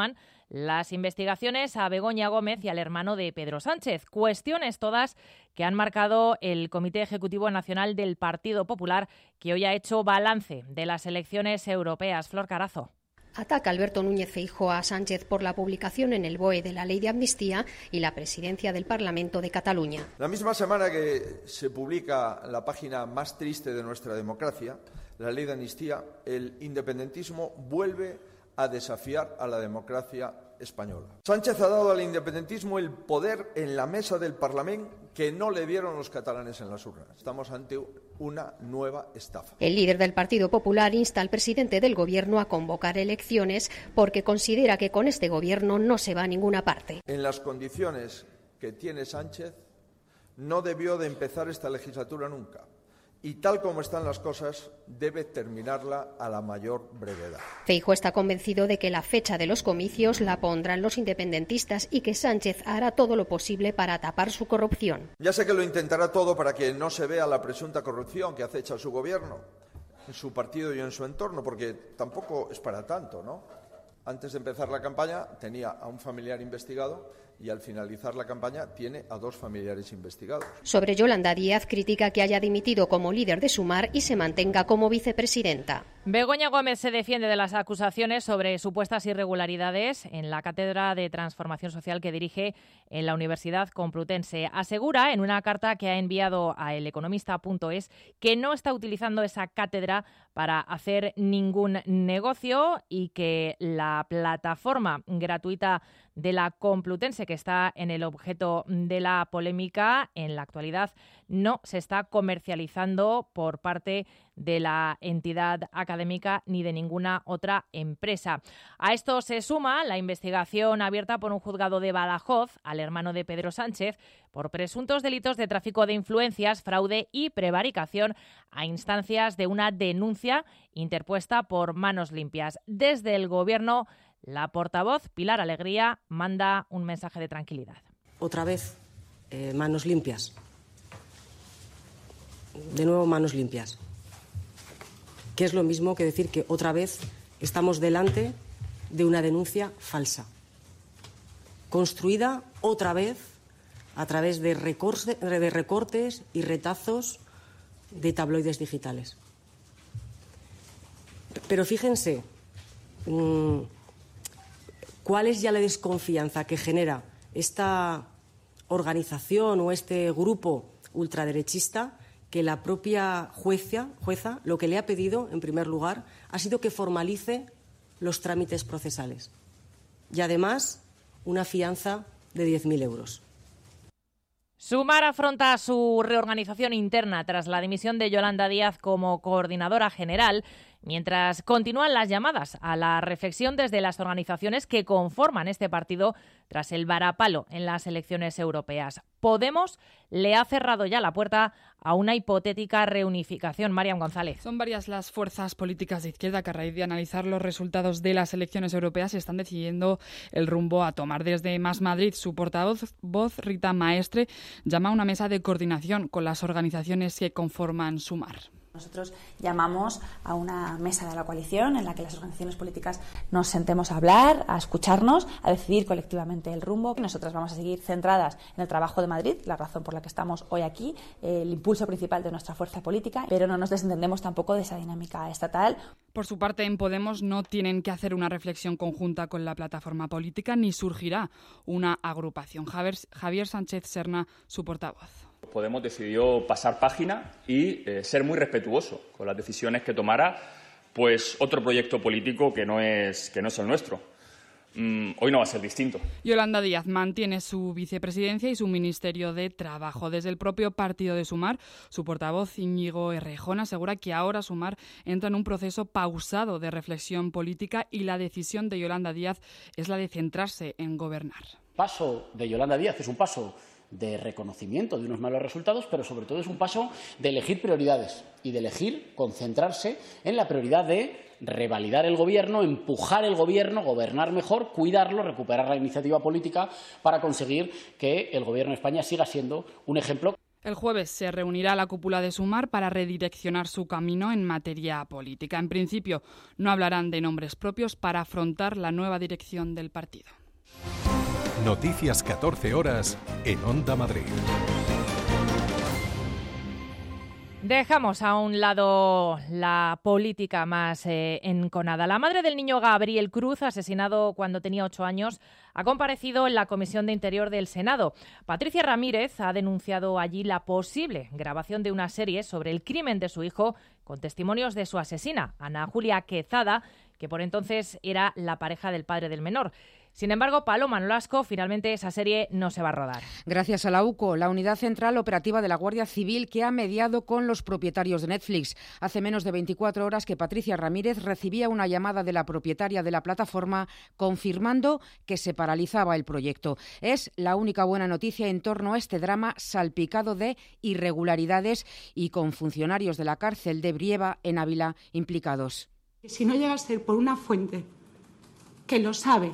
las investigaciones a Begoña Gómez y al hermano de Pedro Sánchez. Cuestiones todas que han marcado el Comité Ejecutivo Nacional del Partido Popular, que hoy ha hecho balance de las elecciones europeas. Flor Carazo. Ataca Alberto Núñez Feijóo a Sánchez por la publicación en el B O E de la Ley de Amnistía y la presidencia del Parlamento de Cataluña. La misma semana que se publica la página más triste de nuestra democracia, la Ley de Amnistía, el independentismo vuelve a desafiar a la democracia española. Sánchez ha dado al independentismo el poder en la mesa del Parlamento que no le dieron los catalanes en las urnas. Estamos ante una nueva estafa. El líder del Partido Popular insta al presidente del Gobierno a convocar elecciones porque considera que con este Gobierno no se va a ninguna parte. En las condiciones que tiene Sánchez, no debió de empezar esta legislatura nunca. Y tal como están las cosas, debe terminarla a la mayor brevedad. Feijóo está convencido de que la fecha de los comicios la pondrán los independentistas y que Sánchez hará todo lo posible para tapar su corrupción. Ya sé que lo intentará todo para que no se vea la presunta corrupción que acecha su gobierno, en su partido y en su entorno, porque tampoco es para tanto, ¿no? Antes de empezar la campaña tenía a un familiar investigado y al finalizar la campaña tiene a dos familiares investigados. Sobre Yolanda Díaz critica que haya dimitido como líder de Sumar y se mantenga como vicepresidenta. Begoña Gómez se defiende de las acusaciones sobre supuestas irregularidades en la cátedra de Transformación Social que dirige en la Universidad Complutense. Asegura en una carta que ha enviado a eleconomista punto es que no está utilizando esa cátedra para hacer ningún negocio y que la plataforma gratuita de la Complutense, que está en el objeto de la polémica, en la actualidad no se está comercializando por parte de la entidad académica ni de ninguna otra empresa. A esto se suma la investigación abierta por un juzgado de Badajoz al hermano de Pedro Sánchez por presuntos delitos de tráfico de influencias, fraude y prevaricación a instancias de una denuncia interpuesta por Manos Limpias. Desde el Gobierno, la portavoz Pilar Alegría manda un mensaje de tranquilidad. Otra vez, eh, manos limpias. De nuevo, manos limpias. Que es lo mismo que decir que otra vez estamos delante de una denuncia falsa, construida otra vez a través de recortes, de recortes y retazos de tabloides digitales. Pero fíjense, mmm, ¿cuál es ya la desconfianza que genera esta organización o este grupo ultraderechista? Que la propia jueza, jueza lo que le ha pedido, en primer lugar, ha sido que formalice los trámites procesales. Y además, una fianza de diez mil euros. Sumar afronta su reorganización interna tras la dimisión de Yolanda Díaz como coordinadora general, mientras continúan las llamadas a la reflexión desde las organizaciones que conforman este partido tras el varapalo en las elecciones europeas. Podemos le ha cerrado ya la puerta a una hipotética reunificación. Mariam González. Son varias las fuerzas políticas de izquierda que a raíz de analizar los resultados de las elecciones europeas están decidiendo el rumbo a tomar. Desde Más Madrid, su portavoz voz, Rita Maestre, llama a una mesa de coordinación con las organizaciones que conforman Sumar. Nosotros llamamos a una mesa de la coalición en la que las organizaciones políticas nos sentemos a hablar, a escucharnos, a decidir colectivamente el rumbo. Nosotras vamos a seguir centradas en el trabajo de Madrid, la razón por la que estamos hoy aquí, el impulso principal de nuestra fuerza política, pero no nos desentendemos tampoco de esa dinámica estatal. Por su parte, en Podemos no tienen que hacer una reflexión conjunta con la plataforma política ni surgirá una agrupación. Javier, Javier Sánchez Serna, su portavoz. Podemos decidió pasar página y eh, ser muy respetuoso con las decisiones que tomara pues otro proyecto político que no es, que no es el nuestro. Mm, hoy no va a ser distinto. Yolanda Díaz mantiene su vicepresidencia y su Ministerio de Trabajo. Desde el propio partido de Sumar, su portavoz Íñigo Errejón asegura que ahora Sumar entra en un proceso pausado de reflexión política y la decisión de Yolanda Díaz es la de centrarse en gobernar. El paso de Yolanda Díaz es un paso de reconocimiento de unos malos resultados, pero sobre todo es un paso de elegir prioridades y de elegir concentrarse en la prioridad de revalidar el gobierno, empujar el gobierno, gobernar mejor, cuidarlo, recuperar la iniciativa política para conseguir que el gobierno de España siga siendo un ejemplo. El jueves se reunirá la cúpula de Sumar para redireccionar su camino en materia política. En principio, no hablarán de nombres propios para afrontar la nueva dirección del partido. Noticias catorce horas en Onda Madrid. Dejamos a un lado la política más eh, enconada. La madre del niño Gabriel Cruz, asesinado cuando tenía ocho años, ha comparecido en la Comisión de Interior del Senado. Patricia Ramírez ha denunciado allí la posible grabación de una serie sobre el crimen de su hijo con testimonios de su asesina, Ana Julia Quezada, que por entonces era la pareja del padre del menor. Sin embargo, Paloma Nolasco, finalmente esa serie no se va a rodar. Gracias a la U C O, la Unidad Central Operativa de la Guardia Civil, que ha mediado con los propietarios de Netflix. Hace menos de veinticuatro horas que Patricia Ramírez recibía una llamada de la propietaria de la plataforma confirmando que se paralizaba el proyecto. Es la única buena noticia en torno a este drama salpicado de irregularidades y con funcionarios de la cárcel de Brieva, en Ávila, implicados. Si no llega a ser por una fuente que lo sabe,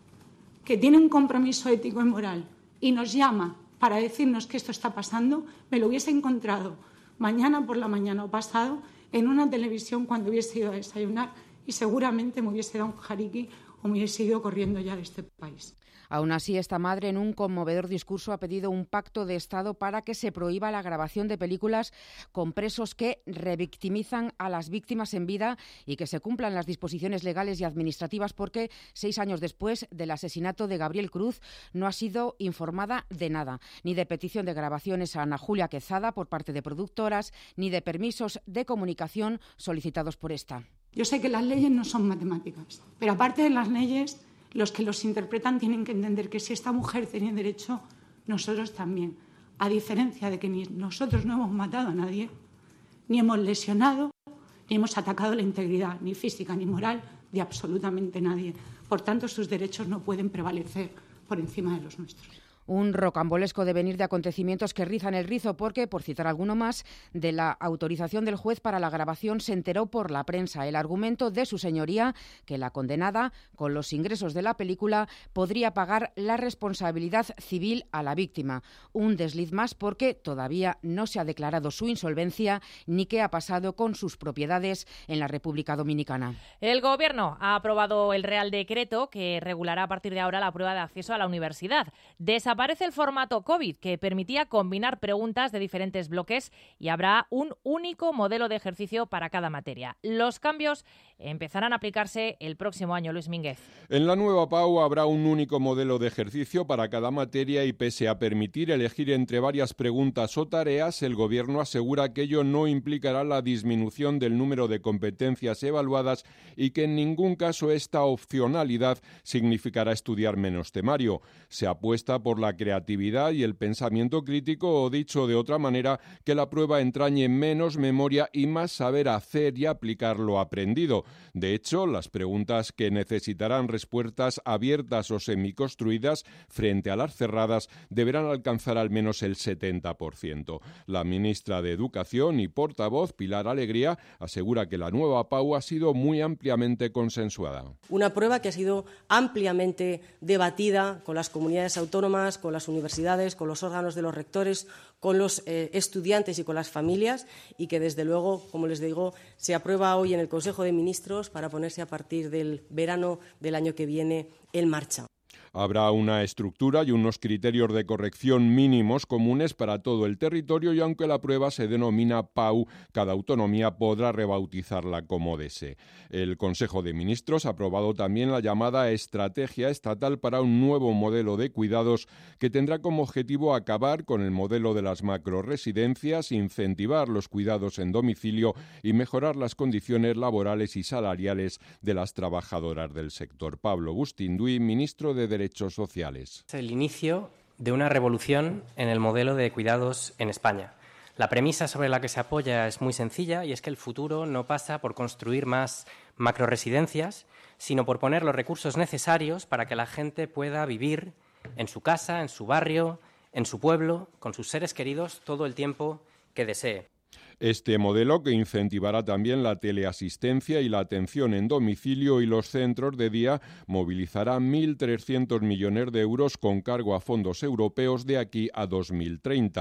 que tiene un compromiso ético y moral y nos llama para decirnos que esto está pasando, me lo hubiese encontrado mañana por la mañana o pasado en una televisión cuando hubiese ido a desayunar y seguramente me hubiese dado un jariqui o me hubiese ido corriendo ya de este país. Aún así, esta madre, en un conmovedor discurso, ha pedido un pacto de Estado para que se prohíba la grabación de películas con presos que revictimizan a las víctimas en vida y que se cumplan las disposiciones legales y administrativas, porque seis años después del asesinato de Gabriel Cruz no ha sido informada de nada, ni de petición de grabaciones a Ana Julia Quezada por parte de productoras, ni de permisos de comunicación solicitados por esta. Yo sé que las leyes no son matemáticas, pero aparte de las leyes, los que los interpretan tienen que entender que si esta mujer tenía derecho, nosotros también. A diferencia de que ni nosotros no hemos matado a nadie, ni hemos lesionado, ni hemos atacado la integridad, ni física ni moral, de absolutamente nadie. Por tanto, sus derechos no pueden prevalecer por encima de los nuestros. Un rocambolesco devenir de acontecimientos que rizan el rizo porque, por citar alguno más, de la autorización del juez para la grabación se enteró por la prensa. El argumento de su señoría, que la condenada, con los ingresos de la película, podría pagar la responsabilidad civil a la víctima. Un desliz más porque todavía no se ha declarado su insolvencia ni qué ha pasado con sus propiedades en la República Dominicana. El Gobierno ha aprobado el Real Decreto que regulará a partir de ahora la prueba de acceso a la universidad. Desaparece el formato COVID, que permitía combinar preguntas de diferentes bloques, y habrá un único modelo de ejercicio para cada materia. Los cambios empezarán a aplicarse el próximo año. Luis Mínguez. En la nueva P A U habrá un único modelo de ejercicio para cada materia y, pese a permitir elegir entre varias preguntas o tareas, el Gobierno asegura que ello no implicará la disminución del número de competencias evaluadas y que en ningún caso esta opcionalidad significará estudiar menos temario. Se apuesta por la creatividad y el pensamiento crítico, o dicho de otra manera, que la prueba entrañe menos memoria y más saber hacer y aplicar lo aprendido. De hecho, las preguntas que necesitarán respuestas abiertas o semiconstruidas frente a las cerradas deberán alcanzar al menos el setenta por ciento. La ministra de Educación y portavoz, Pilar Alegría, asegura que la nueva P A U ha sido muy ampliamente consensuada. Una prueba que ha sido ampliamente debatida con las comunidades autónomas, con las universidades, con los órganos de los rectores, con los eh, estudiantes y con las familias, y que desde luego, como les digo, se aprueba hoy en el Consejo de Ministros para ponerse a partir del verano del año que viene en marcha. Habrá una estructura y unos criterios de corrección mínimos comunes para todo el territorio, y aunque la prueba se denomina P A U, cada autonomía podrá rebautizarla como desee. El Consejo de Ministros ha aprobado también la llamada Estrategia Estatal para un nuevo modelo de cuidados que tendrá como objetivo acabar con el modelo de las macroresidencias, incentivar los cuidados en domicilio y mejorar las condiciones laborales y salariales de las trabajadoras del sector. Pablo Bustinduy, ministro de Derechos Derechos Sociales. Es el inicio de una revolución en el modelo de cuidados en España. La premisa sobre la que se apoya es muy sencilla, y es que el futuro no pasa por construir más macroresidencias, sino por poner los recursos necesarios para que la gente pueda vivir en su casa, en su barrio, en su pueblo, con sus seres queridos todo el tiempo que desee. Este modelo, que incentivará también la teleasistencia y la atención en domicilio y los centros de día, movilizará mil trescientos millones de euros con cargo a fondos europeos de aquí a dos mil treinta.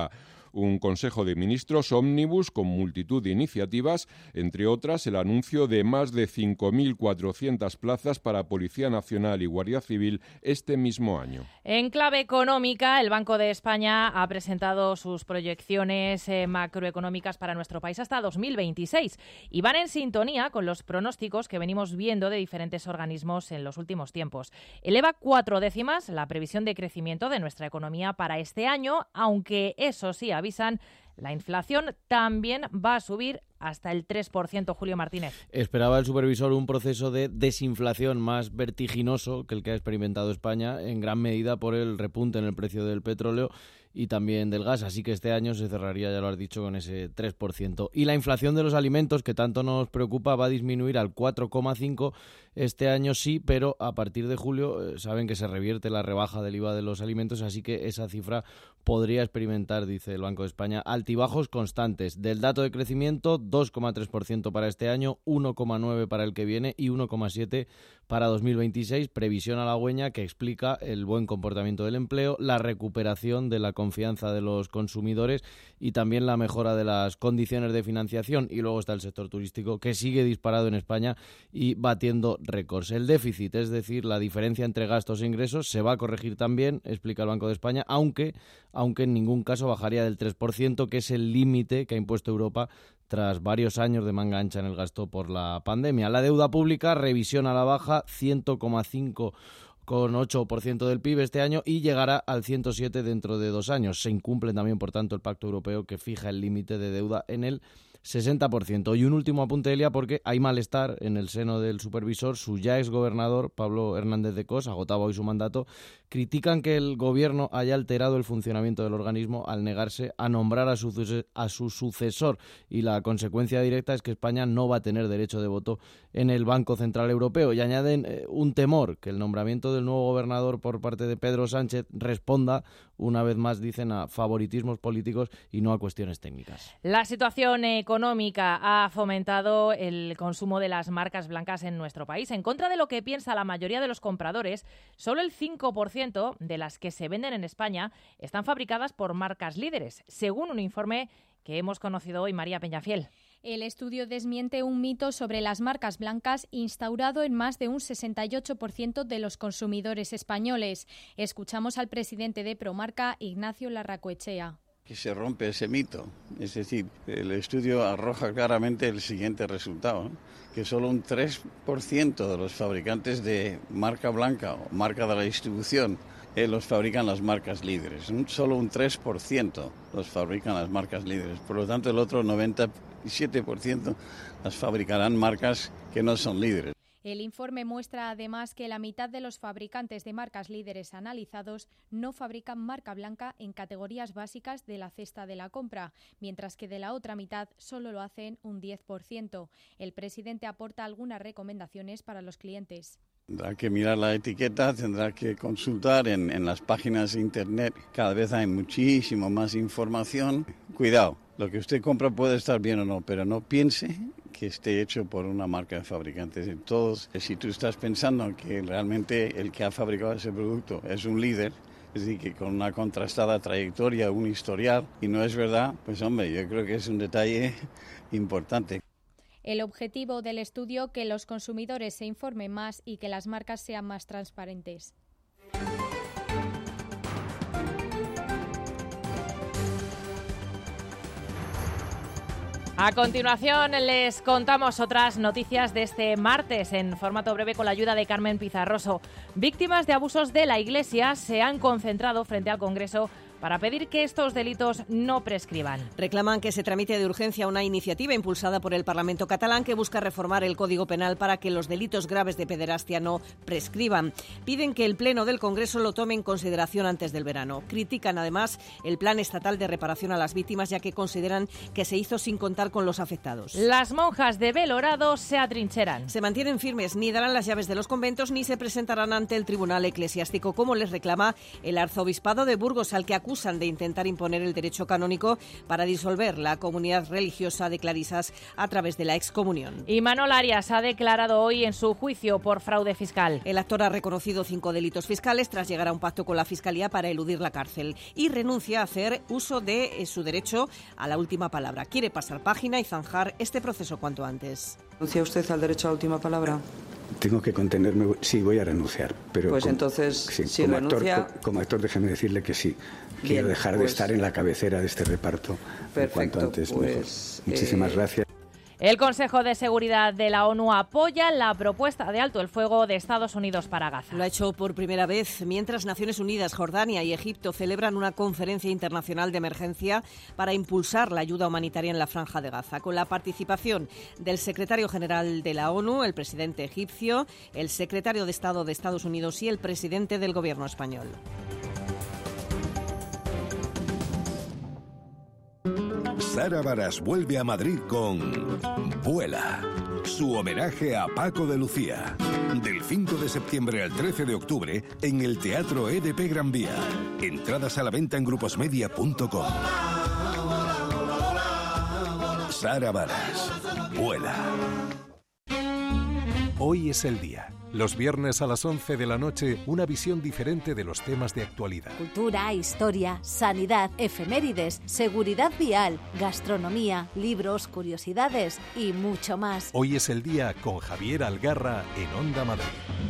un Consejo de Ministros ómnibus con multitud de iniciativas, entre otras el anuncio de más de cinco mil cuatrocientas plazas para Policía Nacional y Guardia Civil este mismo año. En clave económica, el Banco de España ha presentado sus proyecciones eh, macroeconómicas para nuestro país hasta dos mil veintiséis y van en sintonía con los pronósticos que venimos viendo de diferentes organismos en los últimos tiempos. Eleva cuatro décimas la previsión de crecimiento de nuestra economía para este año, aunque eso sí, avisan, la inflación también va a subir hasta el tres por ciento, Julio Martínez. Esperaba el supervisor un proceso de desinflación más vertiginoso que el que ha experimentado España, en gran medida por el repunte en el precio del petróleo y también del gas, así que este año se cerraría, ya lo has dicho, con ese tres por ciento. Y la inflación de los alimentos, que tanto nos preocupa, va a disminuir al cuatro coma cinco por ciento este año sí, pero a partir de julio eh, saben que se revierte la rebaja del I V A de los alimentos, así que esa cifra podría experimentar, dice el Banco de España, altibajos constantes. Del dato de crecimiento, dos coma tres por ciento para este año, uno coma nueve por ciento para el que viene y uno coma siete por ciento para dos mil veintiséis, previsión halagüeña que explica el buen comportamiento del empleo, la recuperación de la confianza de los consumidores y también la mejora de las condiciones de financiación. Y luego está el sector turístico, que sigue disparado en España y batiendo récords. El déficit, es decir, la diferencia entre gastos e ingresos, se va a corregir también, explica el Banco de España, aunque, aunque en ningún caso bajaría del tres por ciento, que es el límite que ha impuesto Europa tras varios años de manga ancha en el gasto por la pandemia. La deuda pública, revisión a la baja, cien coma cinco con ocho por ciento del P I B este año y llegará al ciento siete dentro de dos años. Se incumple también, por tanto, el Pacto Europeo que fija el límite de deuda en el sesenta por ciento. Y un último apunte, Elia, porque hay malestar en el seno del supervisor. Su ya exgobernador, Pablo Hernández de Cos, agotaba hoy su mandato, critican que el gobierno haya alterado el funcionamiento del organismo al negarse a nombrar a su, a su sucesor. Y la consecuencia directa es que España no va a tener derecho de voto en el Banco Central Europeo. Y añaden eh, un temor, que el nombramiento del nuevo gobernador por parte de Pedro Sánchez responda, una vez más, dicen, a favoritismos políticos y no a cuestiones técnicas. La situación económica ha fomentado el consumo de las marcas blancas en nuestro país. En contra de lo que piensa la mayoría de los compradores, solo el cinco por ciento de las que se venden en España están fabricadas por marcas líderes, según un informe que hemos conocido hoy, María Peñafiel. El estudio desmiente un mito sobre las marcas blancas instaurado en más de un sesenta y ocho por ciento de los consumidores españoles. Escuchamos al presidente de Promarca, Ignacio Larracoechea. Que se rompe ese mito. Es decir, el estudio arroja claramente el siguiente resultado, ¿no? Que solo un tres por ciento de los fabricantes de marca blanca o marca de la distribución eh, los fabrican las marcas líderes. Solo un tres por ciento los fabrican las marcas líderes. Por lo tanto, el otro noventa y siete por ciento las fabricarán marcas que no son líderes. El informe muestra además que la mitad de los fabricantes de marcas líderes analizados no fabrican marca blanca en categorías básicas de la cesta de la compra, mientras que de la otra mitad solo lo hacen un diez por ciento. El presidente aporta algunas recomendaciones para los clientes. Tendrá que mirar la etiqueta, tendrá que consultar en, en las páginas de internet. Cada vez hay muchísimo más información. Cuidado, lo que usted compra puede estar bien o no, pero no piense que esté hecho por una marca de fabricantes. Todos, si tú estás pensando que realmente el que ha fabricado ese producto es un líder, es decir, que con una contrastada trayectoria, un historial, y no es verdad, pues hombre, yo creo que es un detalle importante. El objetivo del estudio, que los consumidores se informen más y que las marcas sean más transparentes. A continuación les contamos otras noticias de este martes en formato breve con la ayuda de Carmen Pizarroso. Víctimas de abusos de la Iglesia se han concentrado frente al Congreso para pedir que estos delitos no prescriban. Reclaman que se tramite de urgencia una iniciativa impulsada por el Parlamento catalán que busca reformar el Código Penal para que los delitos graves de pederastia no prescriban. Piden que el Pleno del Congreso lo tome en consideración antes del verano. Critican además el Plan Estatal de Reparación a las Víctimas, ya que consideran que se hizo sin contar con los afectados. Las monjas de Belorado se atrincheran. Se mantienen firmes, ni darán las llaves de los conventos ni se presentarán ante el Tribunal Eclesiástico, como les reclama el Arzobispado de Burgos, al que acusa acusan de intentar imponer el derecho canónico para disolver la comunidad religiosa de clarisas a través de la excomunión. Imanol Arias ha declarado hoy en su juicio por fraude fiscal. El actor ha reconocido cinco delitos fiscales tras llegar a un pacto con la Fiscalía para eludir la cárcel y renuncia a hacer uso de su derecho a la última palabra. Quiere pasar página y zanjar este proceso cuanto antes. ¿Renuncia usted al derecho a la última palabra? Tengo que contenerme, sí, voy a renunciar. Pero pues como, entonces, sí, si como renuncia... Actor, como actor, déjeme decirle que sí. Bien, quiero dejar pues, de estar en la cabecera de este reparto. Perfecto, cuanto antes, pues, mejor. Muchísimas eh... gracias. El Consejo de Seguridad de la ONU apoya la propuesta de alto el fuego de Estados Unidos para Gaza. Lo ha hecho por primera vez mientras Naciones Unidas, Jordania y Egipto celebran una conferencia internacional de emergencia para impulsar la ayuda humanitaria en la Franja de Gaza, con la participación del secretario general de la ONU, el presidente egipcio, el secretario de Estado de Estados Unidos y el presidente del Gobierno español. Sara Baras vuelve a Madrid con Vuela, su homenaje a Paco de Lucía. Del cinco de septiembre al trece de octubre en el Teatro E D P Gran Vía. Entradas a la venta en gruposmedia punto com. Sara Baras, Vuela. Hoy es el día. Los viernes a las once de la noche, una visión diferente de los temas de actualidad. Cultura, historia, sanidad, efemérides, seguridad vial, gastronomía, libros, curiosidades y mucho más. Hoy es el día con Javier Algarra en Onda Madrid.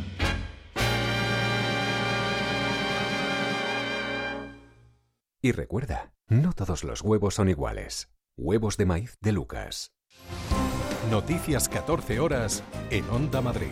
Y recuerda, no todos los huevos son iguales. Huevos de maíz de Lucas. Noticias catorce horas en Onda Madrid.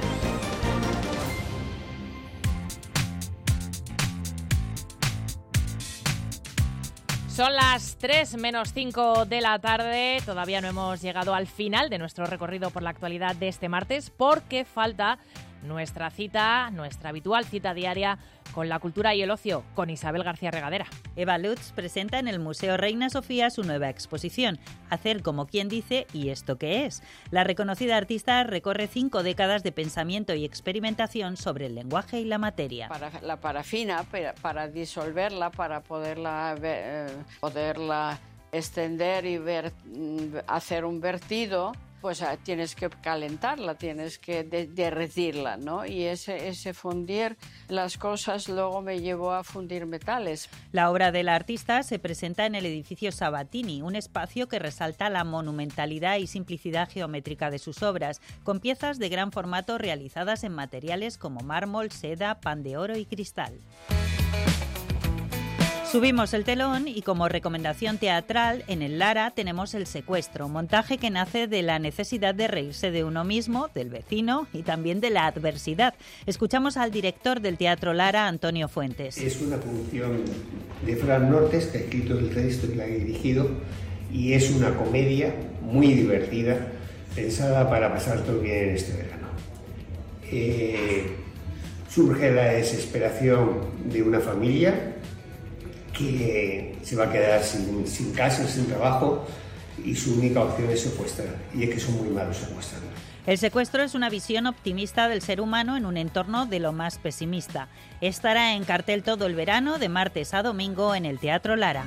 Son las tres menos cinco de la tarde. Todavía no hemos llegado al final de nuestro recorrido por la actualidad de este martes porque falta nuestra cita, nuestra habitual cita diaria con la cultura y el ocio, con Isabel García Regadera. Eva Lutz presenta en el Museo Reina Sofía su nueva exposición, Hacer como quien dice ¿y esto qué es? La reconocida artista recorre cinco décadas de pensamiento y experimentación sobre el lenguaje y la materia. Para la parafina, para, para disolverla, para poderla, eh, poderla extender y ver, hacer un vertido, pues tienes que calentarla, tienes que de- derretirla, ¿no? Y ese, ese fundir las cosas luego me llevó a fundir metales. La obra del artista se presenta en el edificio Sabatini, un espacio que resalta la monumentalidad y simplicidad geométrica de sus obras, con piezas de gran formato realizadas en materiales como mármol, seda, pan de oro y cristal. Subimos el telón y como recomendación teatral en el Lara tenemos El secuestro, montaje que nace de la necesidad de reírse de uno mismo, del vecino y también de la adversidad. Escuchamos al director del Teatro Lara, Antonio Fuentes. Es una producción de Fran Nortes, que ha escrito el texto y la ha dirigido, y es una comedia muy divertida, pensada para pasar todo bien en este verano. Eh, surge la desesperación de una familia que se va a quedar sin, sin casa, sin trabajo, y su única opción es secuestrar, y es que son muy malos secuestrando. El secuestro es una visión optimista del ser humano en un entorno de lo más pesimista. Estará en cartel todo el verano, de martes a domingo, en el Teatro Lara.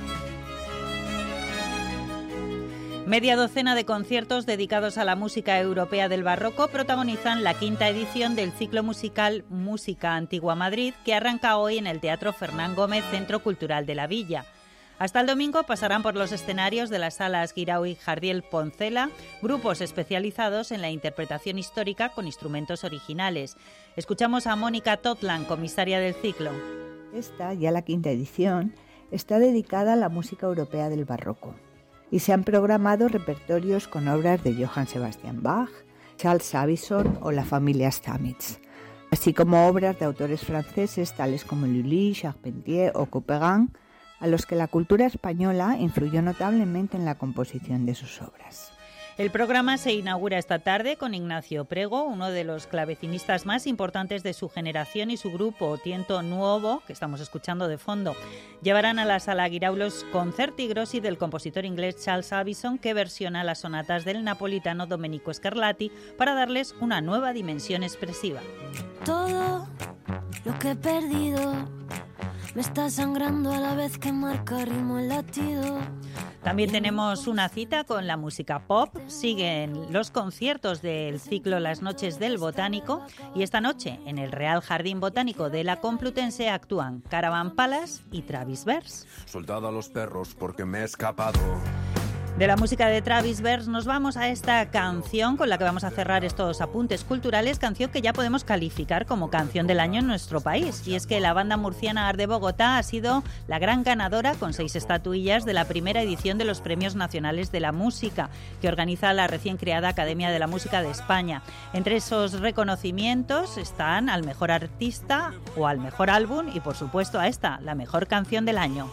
Media docena de conciertos dedicados a la música europea del barroco protagonizan la quinta edición del ciclo musical Música Antigua Madrid, que arranca hoy en el Teatro Fernán Gómez, Centro Cultural de la Villa. Hasta el domingo pasarán por los escenarios de las salas Guirao y Jardiel Poncela grupos especializados en la interpretación histórica con instrumentos originales. Escuchamos a Mónica Totland, comisaria del ciclo. Esta, ya la quinta edición, está dedicada a la música europea del barroco y se han programado repertorios con obras de Johann Sebastian Bach, Charles Savison o la familia Stamitz, así como obras de autores franceses tales como Lully, Charpentier o Couperin, a los que la cultura española influyó notablemente en la composición de sus obras. El programa se inaugura esta tarde con Ignacio Prego, uno de los clavecinistas más importantes de su generación, y su grupo Tiento Nuovo, que estamos escuchando de fondo. Llevarán a la sala Guirao los concerti grossi del compositor inglés Charles Savison, que versiona las sonatas del napolitano Domenico Scarlatti para darles una nueva dimensión expresiva. Todo lo que he perdido Me está sangrando a la vez que marca ritmo el latido. También tenemos una cita con la música pop. Siguen los conciertos del ciclo Las Noches del Botánico y esta noche en el Real Jardín Botánico de la Complutense actúan Caravan Palace y Travis Vers. Soldado a los perros porque me he escapado. De la música de Travis Vers nos vamos a esta canción con la que vamos a cerrar estos apuntes culturales, canción que ya podemos calificar como canción del año en nuestro país. Y es que la banda murciana Art de Bogotá ha sido la gran ganadora con seis estatuillas de la primera edición de los Premios Nacionales de la Música que organiza la recién creada Academia de la Música de España. Entre esos reconocimientos están al mejor artista o al mejor álbum y por supuesto a esta, la mejor canción del año.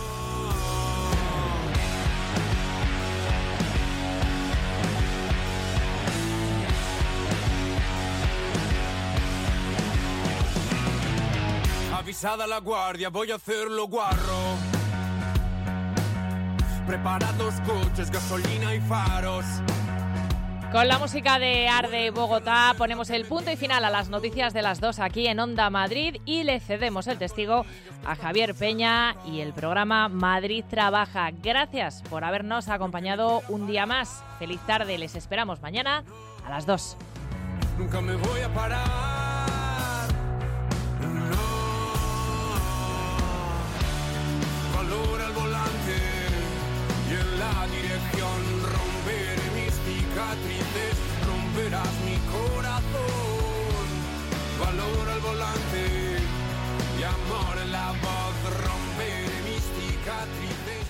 Avisada la guardia, voy a hacerlo guarro. Preparados coches, gasolina y faros. Con la música de Art de Bogotá ponemos el punto y final a las noticias de las dos aquí en Onda Madrid y le cedemos el testigo a Javier Peña y el programa Madrid Trabaja. Gracias por habernos acompañado un día más. Feliz tarde, les esperamos mañana a las dos. Nunca me voy a parar. Valora el volante y en la dirección romperé mis cicatrices, romperás mi corazón. Valora el volante y amor en la voz, romperé mis cicatrices.